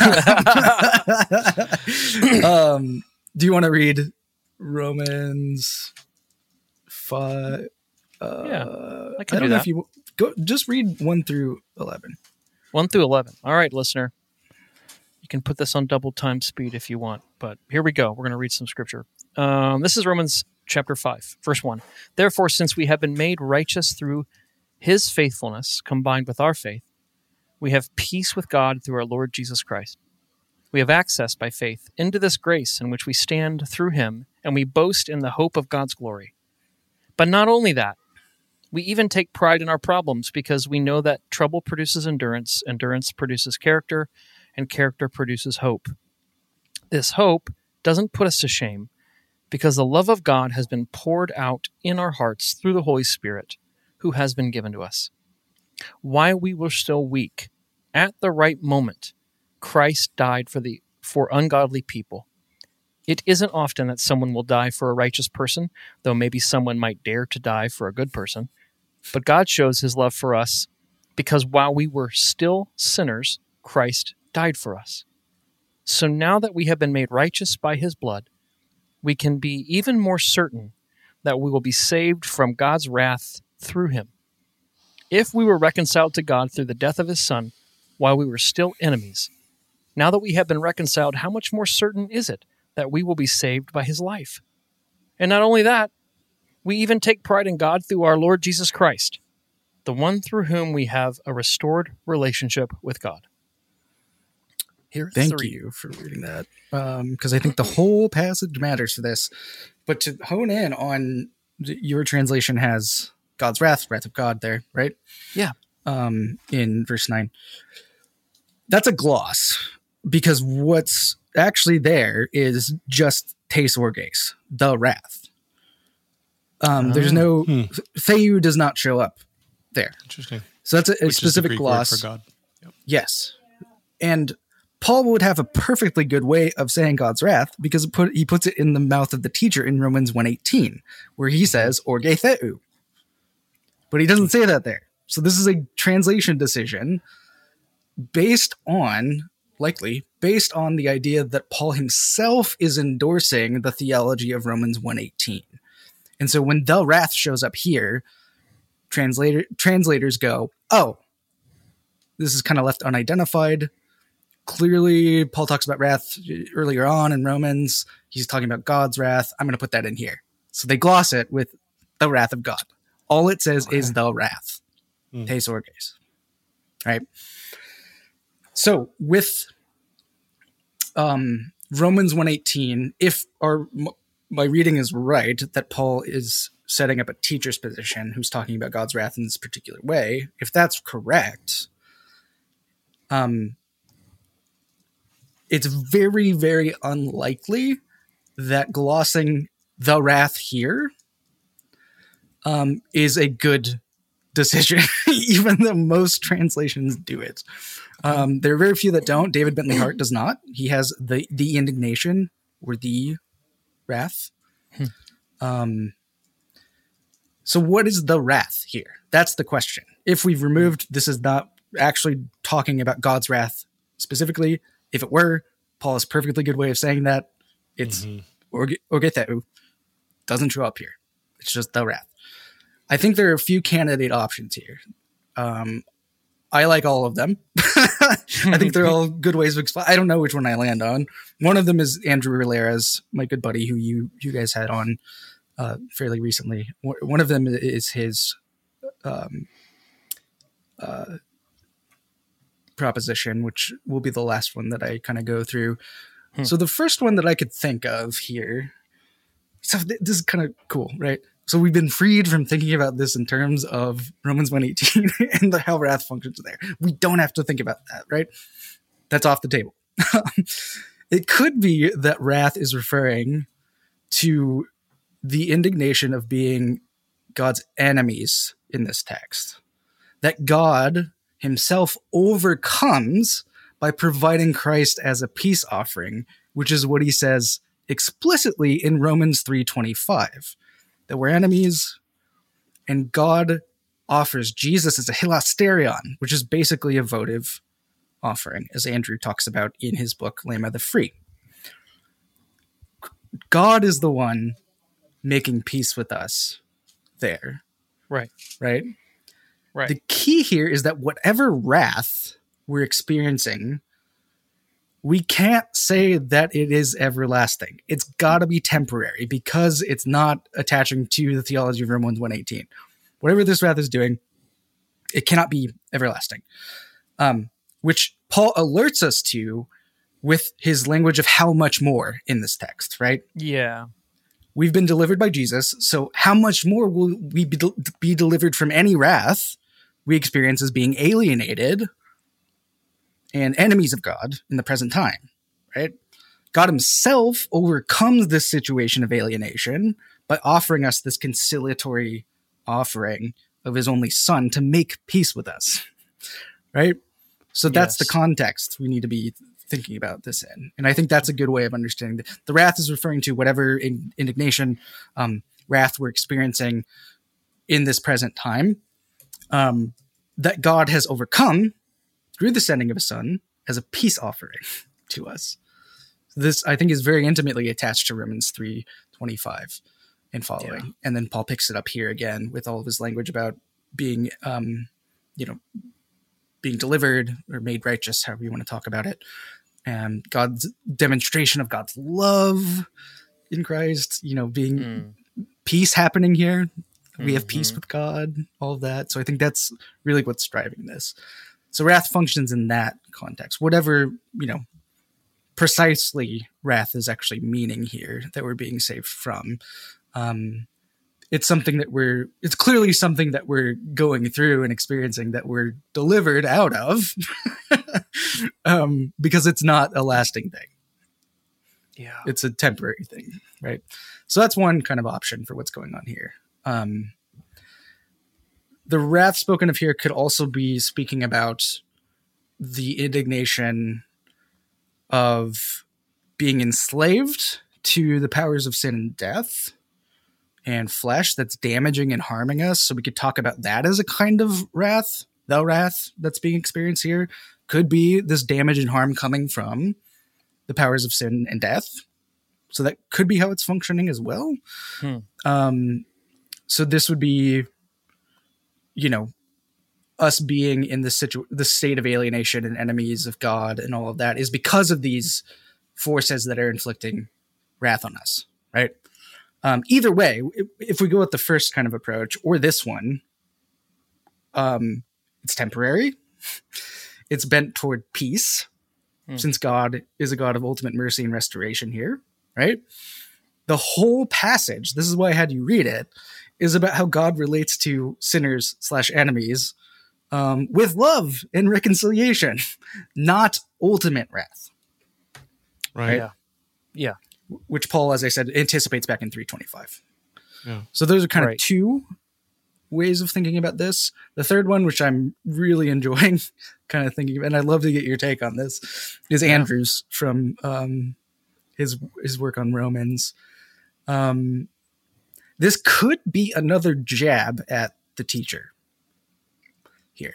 um, do you want to read Romans five? Uh, yeah, I can I don't do know that. if you go. Just read one through eleven. One through eleven. All right, listener. You can put this on double time speed if you want, but here we go. We're going to read some scripture. Um, this is Romans chapter five, verse one. Therefore, since we have been made righteous through his faithfulness combined with our faith, we have peace with God through our Lord Jesus Christ. We have access by faith into this grace in which we stand through him, and we boast in the hope of God's glory. But not only that, we even take pride in our problems, because we know that trouble produces endurance, endurance produces character, and character produces hope. This hope doesn't put us to shame, because the love of God has been poured out in our hearts through the Holy Spirit, who has been given to us. While we were still weak, at the right moment, Christ died for the for ungodly people. It isn't often that someone will die for a righteous person, though maybe someone might dare to die for a good person. But God shows his love for us because while we were still sinners, Christ died for us. So now that we have been made righteous by his blood, we can be even more certain that we will be saved from God's wrath through him. If we were reconciled to God through the death of his Son while we were still enemies, now that we have been reconciled, how much more certain is it that we will be saved by his life? And not only that, we even take pride in God through our Lord Jesus Christ, the one through whom we have a restored relationship with God. Here, Thank three. you for reading that, because um, I think the whole passage matters for this. But to hone in on, your translation has God's wrath, wrath of God there, right? Yeah. Um, in verse nine. That's a gloss, because what's actually there is just tes orges, the wrath. Um, oh, there's no hmm. Theou does not show up there. Interesting. So that's a, a Which specific is the Greek gloss word for God. Yep. Yes, and Paul would have a perfectly good way of saying God's wrath, because it put, he puts it in the mouth of the teacher in Romans one eighteen, where he says orge theou, but he doesn't say that there. So this is a translation decision based on, likely, based on the idea that Paul himself is endorsing the theology of Romans one eighteen. And so when the wrath shows up here, translator translators go, oh, this is kind of left unidentified. Clearly, Paul talks about wrath earlier on in Romans. He's talking about God's wrath. I'm going to put that in here. So they gloss it with the wrath of God. All it says okay. is the wrath. Mm. Tes orges. Right? So with um, Romans one eighteen, if our my reading is right, that Paul is setting up a teacher's position who's talking about God's wrath in this particular way, if that's correct, um, it's very, very unlikely that glossing the wrath here um, is a good decision, even though most translations do it. Um, there are very few that don't. David Bentley Hart does not. He has the the indignation or the wrath. Hmm. Um, so what is the wrath here? That's the question. If we've removed, this is not actually talking about God's wrath specifically. If it were, Paul has a perfectly good way of saying that. It's mm-hmm. orgetheu. Doesn't show up here. It's just the wrath. I think there are a few candidate options here. Um, I like all of them. I think they're all good ways of explain. I don't know which one I land on. One of them is Andrew Rillera's, my good buddy, who you you guys had on uh, fairly recently. One of them is his um, uh, proposition, which will be the last one that I kind of go through. Hmm. So the first one that I could think of here. So th- this is kind of cool, right? So we've been freed from thinking about this in terms of Romans one eighteen and the how wrath functions there. We don't have to think about that, right? That's off the table. It could be that wrath is referring to the indignation of being God's enemies in this text. That God himself overcomes by providing Christ as a peace offering, which is what he says explicitly in Romans three twenty-five. That we're enemies, and God offers Jesus as a hilasterion, which is basically a votive offering, as Andrew talks about in his book, Lamb of the Free. God is the one making peace with us there. Right. Right? Right. The key here is that whatever wrath we're experiencing, we can't say that it is everlasting. It's got to be temporary because it's not attaching to the theology of Romans one eighteen. Whatever this wrath is doing, it cannot be everlasting. Um, which Paul alerts us to with his language of how much more in this text, right? Yeah. We've been delivered by Jesus, so how much more will we be, de- be delivered from any wrath we experience as being alienated and enemies of God in the present time, right? God himself overcomes this situation of alienation by offering us this conciliatory offering of his only son to make peace with us, right? So that's yes. the context we need to be thinking about this in. And I think that's a good way of understanding that. The wrath is referring to whatever in, indignation, um, wrath we're experiencing in this present time, um, that God has overcome through the sending of a son as a peace offering to us. This, I think, is very intimately attached to Romans three twenty-five and following. Yeah. And then Paul picks it up here again with all of his language about being, um, you know, being delivered or made righteous, however you want to talk about it. And God's demonstration of God's love in Christ, you know, being mm. peace happening here. We have peace with God, all of that. So I think that's really what's driving this. So wrath functions in that context. Whatever, you know, precisely wrath is actually meaning here that we're being saved from. Um, it's something that we're, it's clearly something that we're going through and experiencing that we're delivered out of um, because it's not a lasting thing. Yeah. It's a temporary thing, right? So that's one kind of option for what's going on here. Um, the wrath spoken of here could also be speaking about the indignation of being enslaved to the powers of sin and death and flesh that's damaging and harming us. So we could talk about that as a kind of wrath. The wrath that's being experienced here could be this damage and harm coming from the powers of sin and death. So that could be how it's functioning as well. Hmm. Um, So this would be, you know, us being in the situ- the state of alienation and enemies of God and all of that is because of these forces that are inflicting wrath on us, right? Um, either way, if we go with the first kind of approach or this one, um, it's temporary. It's bent toward peace, hmm. since God is a God of ultimate mercy and restoration here, right? The whole passage, this is why I had you read it, is about how God relates to sinners slash enemies um, with love and reconciliation, not ultimate wrath. Right. Yeah. Yeah. which Paul, as I said, anticipates back in three twenty-five. Yeah. So those are kind Right. of two ways of thinking about this. The third one, which I'm really enjoying kind of thinking about, and I'd love to get your take on this, is Andrews from um, his his work on Romans. Um, this could be another jab at the teacher here.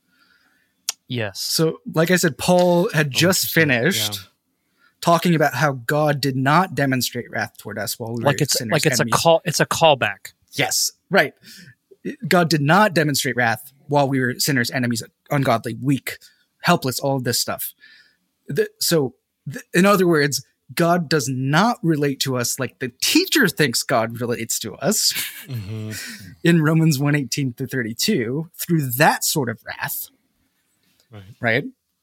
Yes. So, like I said, Paul had just finished Yeah. talking about how God did not demonstrate wrath toward us while we like were it's sinners, like it's enemies. a call. It's a callback. Yes, right. God did not demonstrate wrath while we were sinners, enemies, ungodly, weak, helpless, all of this stuff. The- so, th- in other words, God does not relate to us like the teacher thinks God relates to us Mm-hmm. in Romans one eighteen through thirty-two through that sort of wrath, Right. right?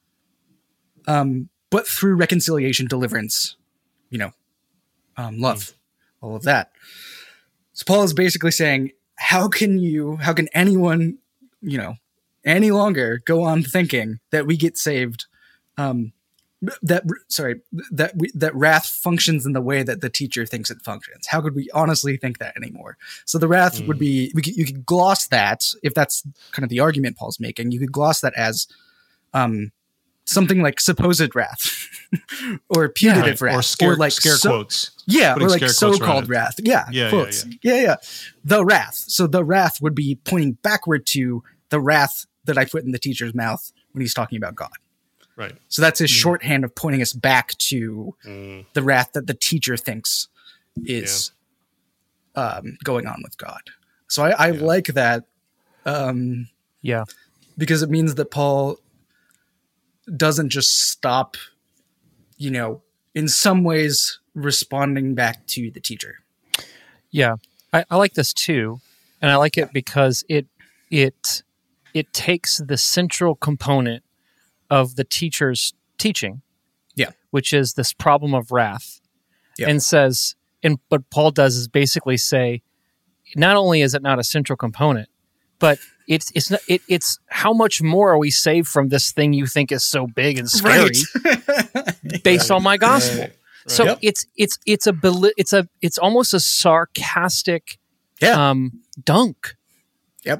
Um, but through reconciliation, deliverance, you know, um, love, all of that. So Paul is basically saying, how can you, how can anyone, you know, any longer go on thinking that we get saved, um, that, sorry, that we, that wrath functions in the way that the teacher thinks it functions? How could we honestly think that anymore? So the wrath Mm. would be, we could, you could gloss that, if that's kind of the argument Paul's making, you could gloss that as, um, something like supposed wrath or putative Right. wrath Or scare, like scare so- quotes. yeah, Putting or like scare quotes around so-called it. wrath. Yeah, Yeah, yeah, quotes. Yeah, yeah, The wrath. So the wrath would be pointing backward to the wrath that I put in the teacher's mouth when he's talking about God. Right. So that's his shorthand of pointing us back to Mm. the wrath that the teacher thinks is um, going on with God. So I, I Yeah. like that um, Yeah. because it means that Paul doesn't just stop, you know, in some ways responding back to the teacher. Yeah, I, I like this too, and I like it because it it it takes the central component of the teacher's teaching, Yeah. which is this problem of wrath, Yeah. and says, and what Paul does is basically say, not only is it not a central component, but it's it's not, it, it's how much more are we saved from this thing you think is so big and scary based on my gospel. Right. So Yep. it's it's it's a beli- it's a it's almost a sarcastic Yeah. um, dunk, Yep.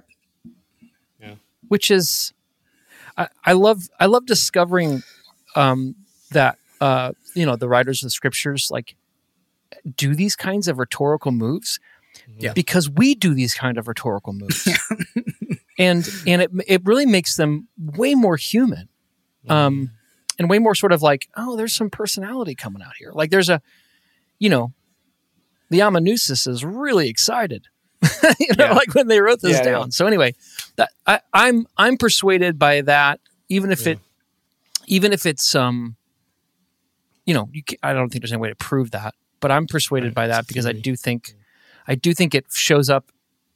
which is I, I love I love discovering um, that uh, you know the writers of the scriptures like do these kinds of rhetorical moves Yeah. because we do these kind of rhetorical moves, and and it it really makes them way more human. Um, and way more sort of like, oh, there's some personality coming out here. Like there's a, you know, the amanuensis is really excited, you know, Yeah. like when they wrote this Yeah, down. yeah. So anyway, that I, I'm I'm persuaded by that, even if it, even if it's um, you know, you ca I don't think there's any way to prove that, but I'm persuaded Right. by that It's a because I theory. do think, I do think it shows up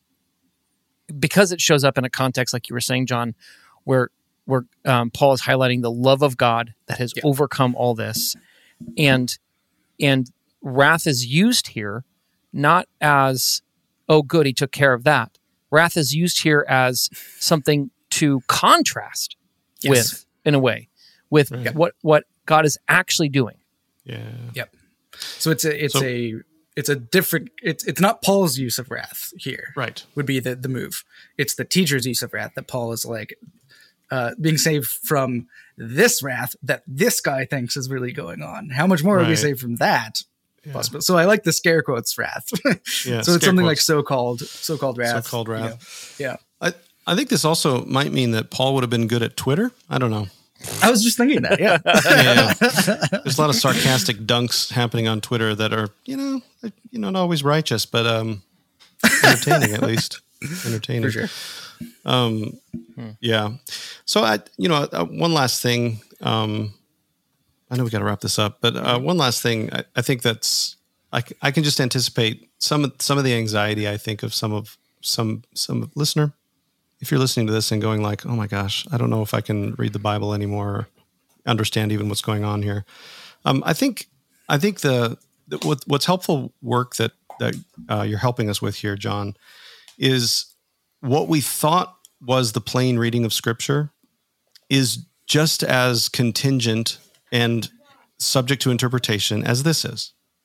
because it shows up in a context like you were saying, John, where where um, Paul is highlighting the love of God that has Yeah. overcome all this, and and wrath is used here not as, oh, good, he took care of that. Wrath is used here as something to contrast Yes. with, in a way, with Right. what what God is actually doing. Yeah. Yep. So it's a it's So- a it's a different it's it's not Paul's use of wrath here. Right. Would be the the move. It's the teacher's use of wrath that Paul is like uh, being saved from this wrath that this guy thinks is really going on. How much more are we Right. saved from that? Yeah. Possible. So I like the scare quotes wrath. Yeah, so it's scare something like quotes. so-called so-called wrath. So-called you wrath. know. Yeah. I, I think this also might mean that Paul would have been good at Twitter. I don't know. I was just thinking that. Yeah. Yeah. There's a lot of sarcastic dunks happening on Twitter that are, you know, you know, not always righteous, but um, entertaining at least. Entertaining. For sure. Um, yeah. So I, you know, uh, one last thing. Um, I know we got to wrap this up, but uh, one last thing. I, I think that's I, c- I can just anticipate some of some of the anxiety. I think of some of some some listener. If you're listening to this and going like, oh my gosh, I don't know if I can read the Bible anymore, or understand even what's going on here. Um, I think I think the, the what, what's helpful work that that uh, you're helping us with here, John, is what we thought was the plain reading of Scripture is just as contingent and subject to interpretation as this is.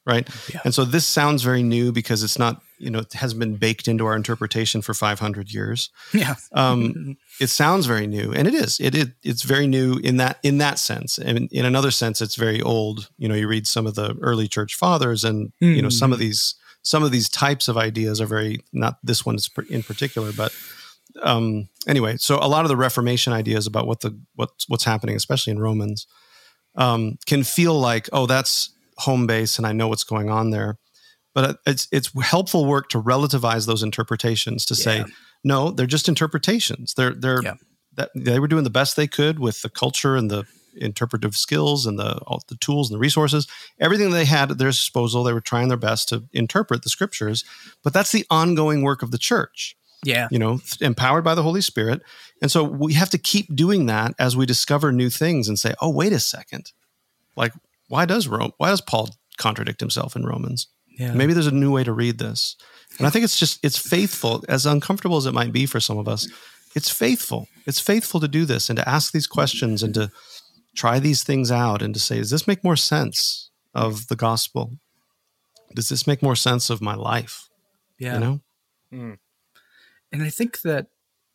right? Yeah. And so this sounds very new because it's not, you know, it hasn't been baked into our interpretation for five hundred years. Yeah. Um, it sounds very new, and it is. It, it it's very new in that in that sense, and in another sense, it's very old. You know, you read some of the early church fathers, and you know, some of these some of these types of ideas are very, not this one in particular, but um, anyway. So a lot of the Reformation ideas about what the what's what's happening, especially in Romans, um, can feel like, oh, that's home base, and I know what's going on there. But it's it's helpful work to relativize those interpretations, to say, Yeah. no, they're just interpretations. They're they're Yeah. that they were doing the best they could with the culture and the interpretive skills and the all the tools and the resources, everything they had at their disposal. They were trying their best to interpret the scriptures, but that's the ongoing work of the church. Yeah. You know, empowered by the Holy Spirit, and so we have to keep doing that as we discover new things and say, oh, wait a second, like why does Rome? Why does Paul contradict himself in Romans? Yeah. Maybe there's a new way to read this. And I think it's just, it's faithful, as uncomfortable as it might be for some of us. It's faithful. It's faithful to do this and to ask these questions and to try these things out and to say, does this make more sense of the gospel? Does this make more sense of my life? Yeah. You know? Mm. And I think that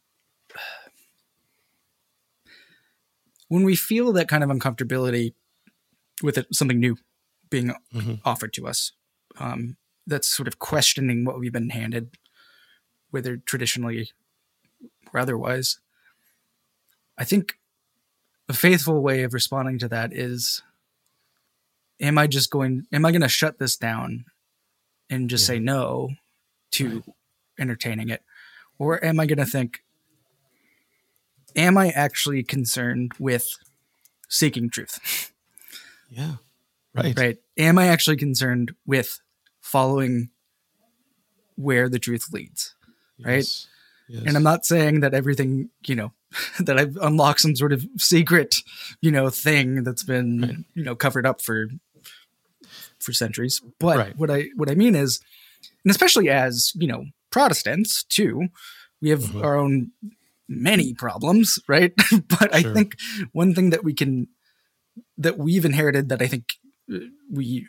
when we feel that kind of uncomfortability with it, something new being Mm-hmm. offered to us, um, that's sort of questioning what we've been handed, whether traditionally or otherwise, I think a faithful way of responding to that is, am I just going, am I going to shut this down and just Yeah. say no to entertaining it? Or am I going to think, am I actually concerned with seeking truth? Yeah. Right. Right. Am I actually concerned with following where the truth leads? Right. Yes. Yes. And I'm not saying that everything, you know, that I've unlocked some sort of secret, you know, thing that's been, Right. you know, covered up for for centuries. But Right. what I what I mean is, and especially as, you know, Protestants too, we have Mhm. our own many problems, right? But I Sure. think one thing that we can that we've inherited that I think uh, we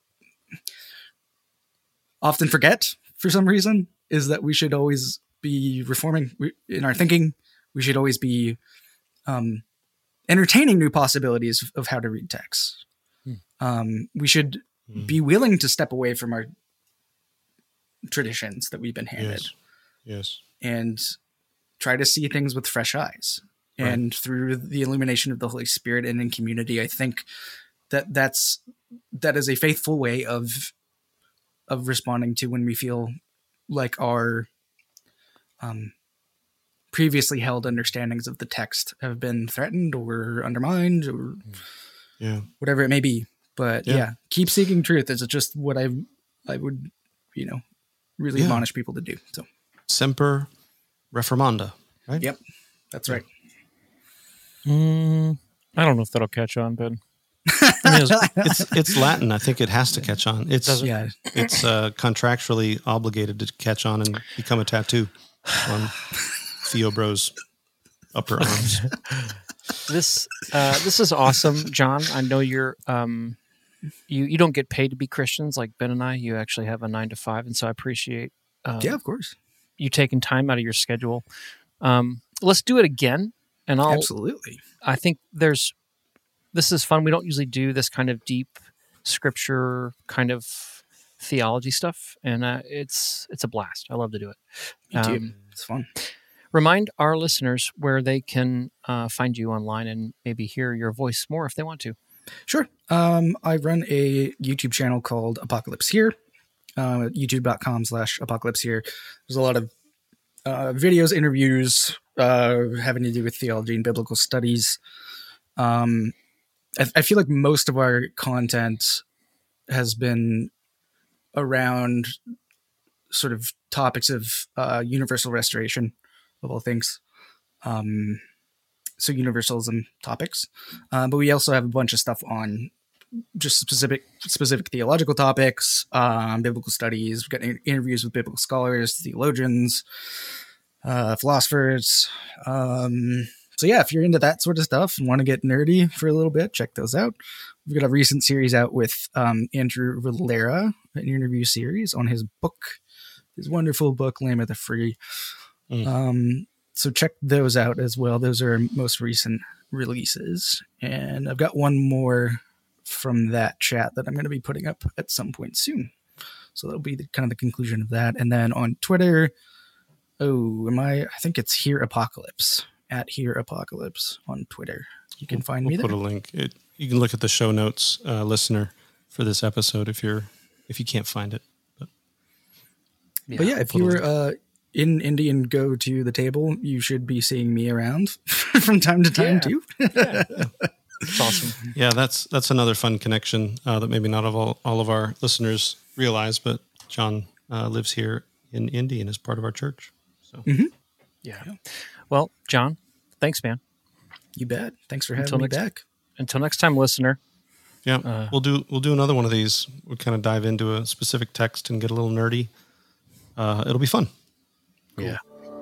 often forget for some reason is that we should always be reforming we- in our thinking. We should always be um, entertaining new possibilities of, of how to read texts. Hmm. Um, we should Mhm. be willing to step away from our traditions that we've been handed Yes. Yes. and try to see things with fresh eyes. Right. And through the illumination of the Holy Spirit and in community, I think that that's that is a faithful way of of responding to when we feel like our um, previously held understandings of the text have been threatened or undermined or Yeah. whatever it may be. But Yeah. yeah, keep seeking truth is just what I I would you know really Yeah. admonish people to do. So Semper reformanda, right? yep, that's right. Mm, I don't know if that'll catch on, but I mean, it's- It's it's Latin. I think it has to catch on. It's Yeah. it's uh, contractually obligated to catch on and become a tattoo on Theobro's upper arms. this uh, this is awesome, John. I know you're um, you you don't get paid to be Christians like Ben and I. You actually have a nine to five, and so I appreciate um, Yeah, of course. you taking time out of your schedule. Um, let's do it again, and I'll. Absolutely. I think there's this is fun. We don't usually do this kind of deep scripture kind of theology stuff, and uh, it's it's a blast. I love to do it. Me too. Um, It's fun. Remind our listeners where they can uh, find you online and maybe hear your voice more if they want to. Sure. Um, I run a YouTube channel called Apocalypse Here, uh, youtube.com slash apocalypse here. There's a lot of uh, videos, interviews uh, having to do with theology and biblical studies. Um, I, I feel like most of our content has been around sort of topics of uh, universal restoration of all things. Um, so universalism topics. Uh, but we also have a bunch of stuff on just specific specific theological topics, um, biblical studies. We've got in- interviews with biblical scholars, theologians, uh, philosophers. Um, so yeah, if you're into that sort of stuff and want to get nerdy for a little bit, check those out. we've got a recent series out with um, Andrew Valera, an interview series on his book, his wonderful book, Lamb of the Free. Mm. Um, so check those out as well. Those are our most recent releases. And I've got one more from that chat that I'm going to be putting up at some point soon. So that'll be the, kind of the conclusion of that. And then on Twitter, oh, am I? I think it's Here Apocalypse, at Here Apocalypse on Twitter. You can find we'll me there. Put a link. It, you can look at the show notes, uh, listener, for this episode if you're if you can't find it. But yeah, but yeah if you're uh, in Indy and go to the table, you should be seeing me around from time to time yeah. too. yeah. It's awesome. Yeah, that's that's another fun connection uh, that maybe not all, all of our listeners realize, but John uh, lives here in Indy and is part of our church. So mm-hmm. yeah. yeah. Well, John, thanks, man. You bet. Thanks for having until me next, back. Until next time, listener. Yeah, uh, we'll do we'll do another one of these. We'll kind of dive into a specific text and get a little nerdy. Uh, it'll be fun. Cool. Yeah.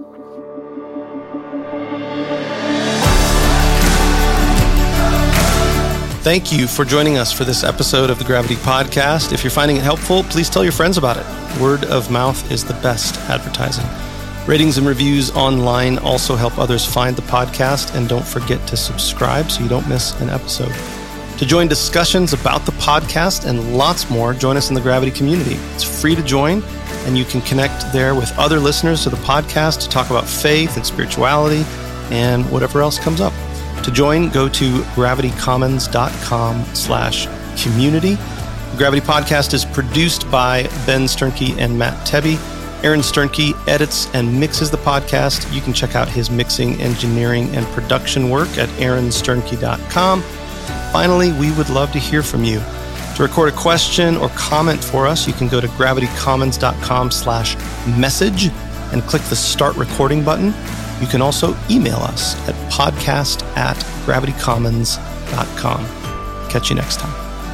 Thank you for joining us for this episode of the Gravity Podcast. If you're finding it helpful, please tell your friends about it. Word of mouth is the best advertising. Ratings and reviews online also help others find the podcast, and don't forget to subscribe so you don't miss an episode. To join discussions about the podcast and lots more, join us in the Gravity community. It's free to join, and you can connect there with other listeners to the podcast to talk about faith and spirituality and whatever else comes up. To join, go to gravitycommons.com slash community. The Gravity Podcast is produced by Ben Sternke and Matt Tebbe. Aaron Sternke edits and mixes the podcast. You can check out his mixing, engineering, and production work at aaron sternke dot com. Finally, we would love to hear from you. To record a question or comment for us, you can go to gravitycommons.com slash message and click the Start Recording button. You can also email us at podcast at gravitycommons dot com. Catch you next time.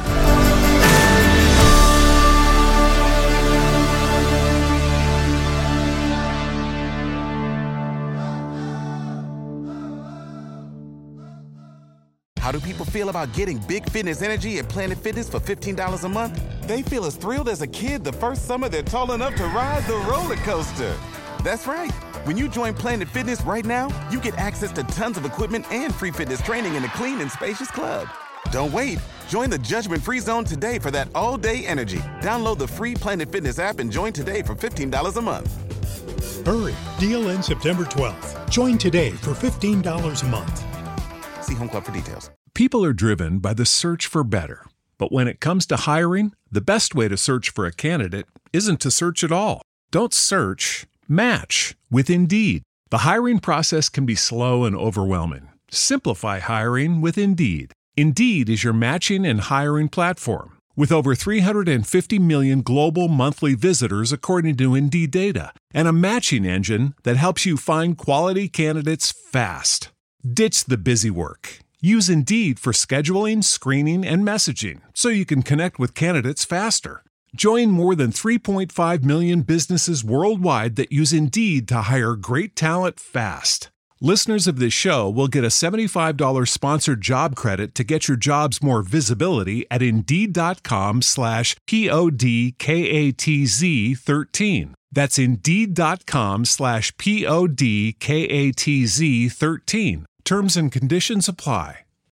How do people feel about getting Big Fitness Energy at Planet Fitness for fifteen dollars a month? They feel as thrilled as a kid the first summer they're tall enough to ride the roller coaster. That's right. When you join Planet Fitness right now, you get access to tons of equipment and free fitness training in a clean and spacious club. Don't wait. Join the judgment-free zone today for that all-day energy. Download the free Planet Fitness app and join today for fifteen dollars a month. Hurry. Deal ends September twelfth. Join today for fifteen dollars a month. See Home Club for details. People are driven by the search for better. But when it comes to hiring, the best way to search for a candidate isn't to search at all. Don't search. Match with Indeed. The hiring process can be slow and overwhelming. Simplify hiring with Indeed. Indeed is your matching and hiring platform. With over three hundred fifty million global monthly visitors according to Indeed data, and a matching engine that helps you find quality candidates fast. Ditch the busy work. Use Indeed for scheduling, screening, and messaging so you can connect with candidates faster. Join more than three point five million businesses worldwide that use Indeed to hire great talent fast. Listeners of this show will get a seventy-five dollars sponsored job credit to get your jobs more visibility at Indeed.com slash P-O-D-K-A-T-Z 13. That's Indeed.com slash P-O-D-K-A-T-Z 13. Terms and conditions apply.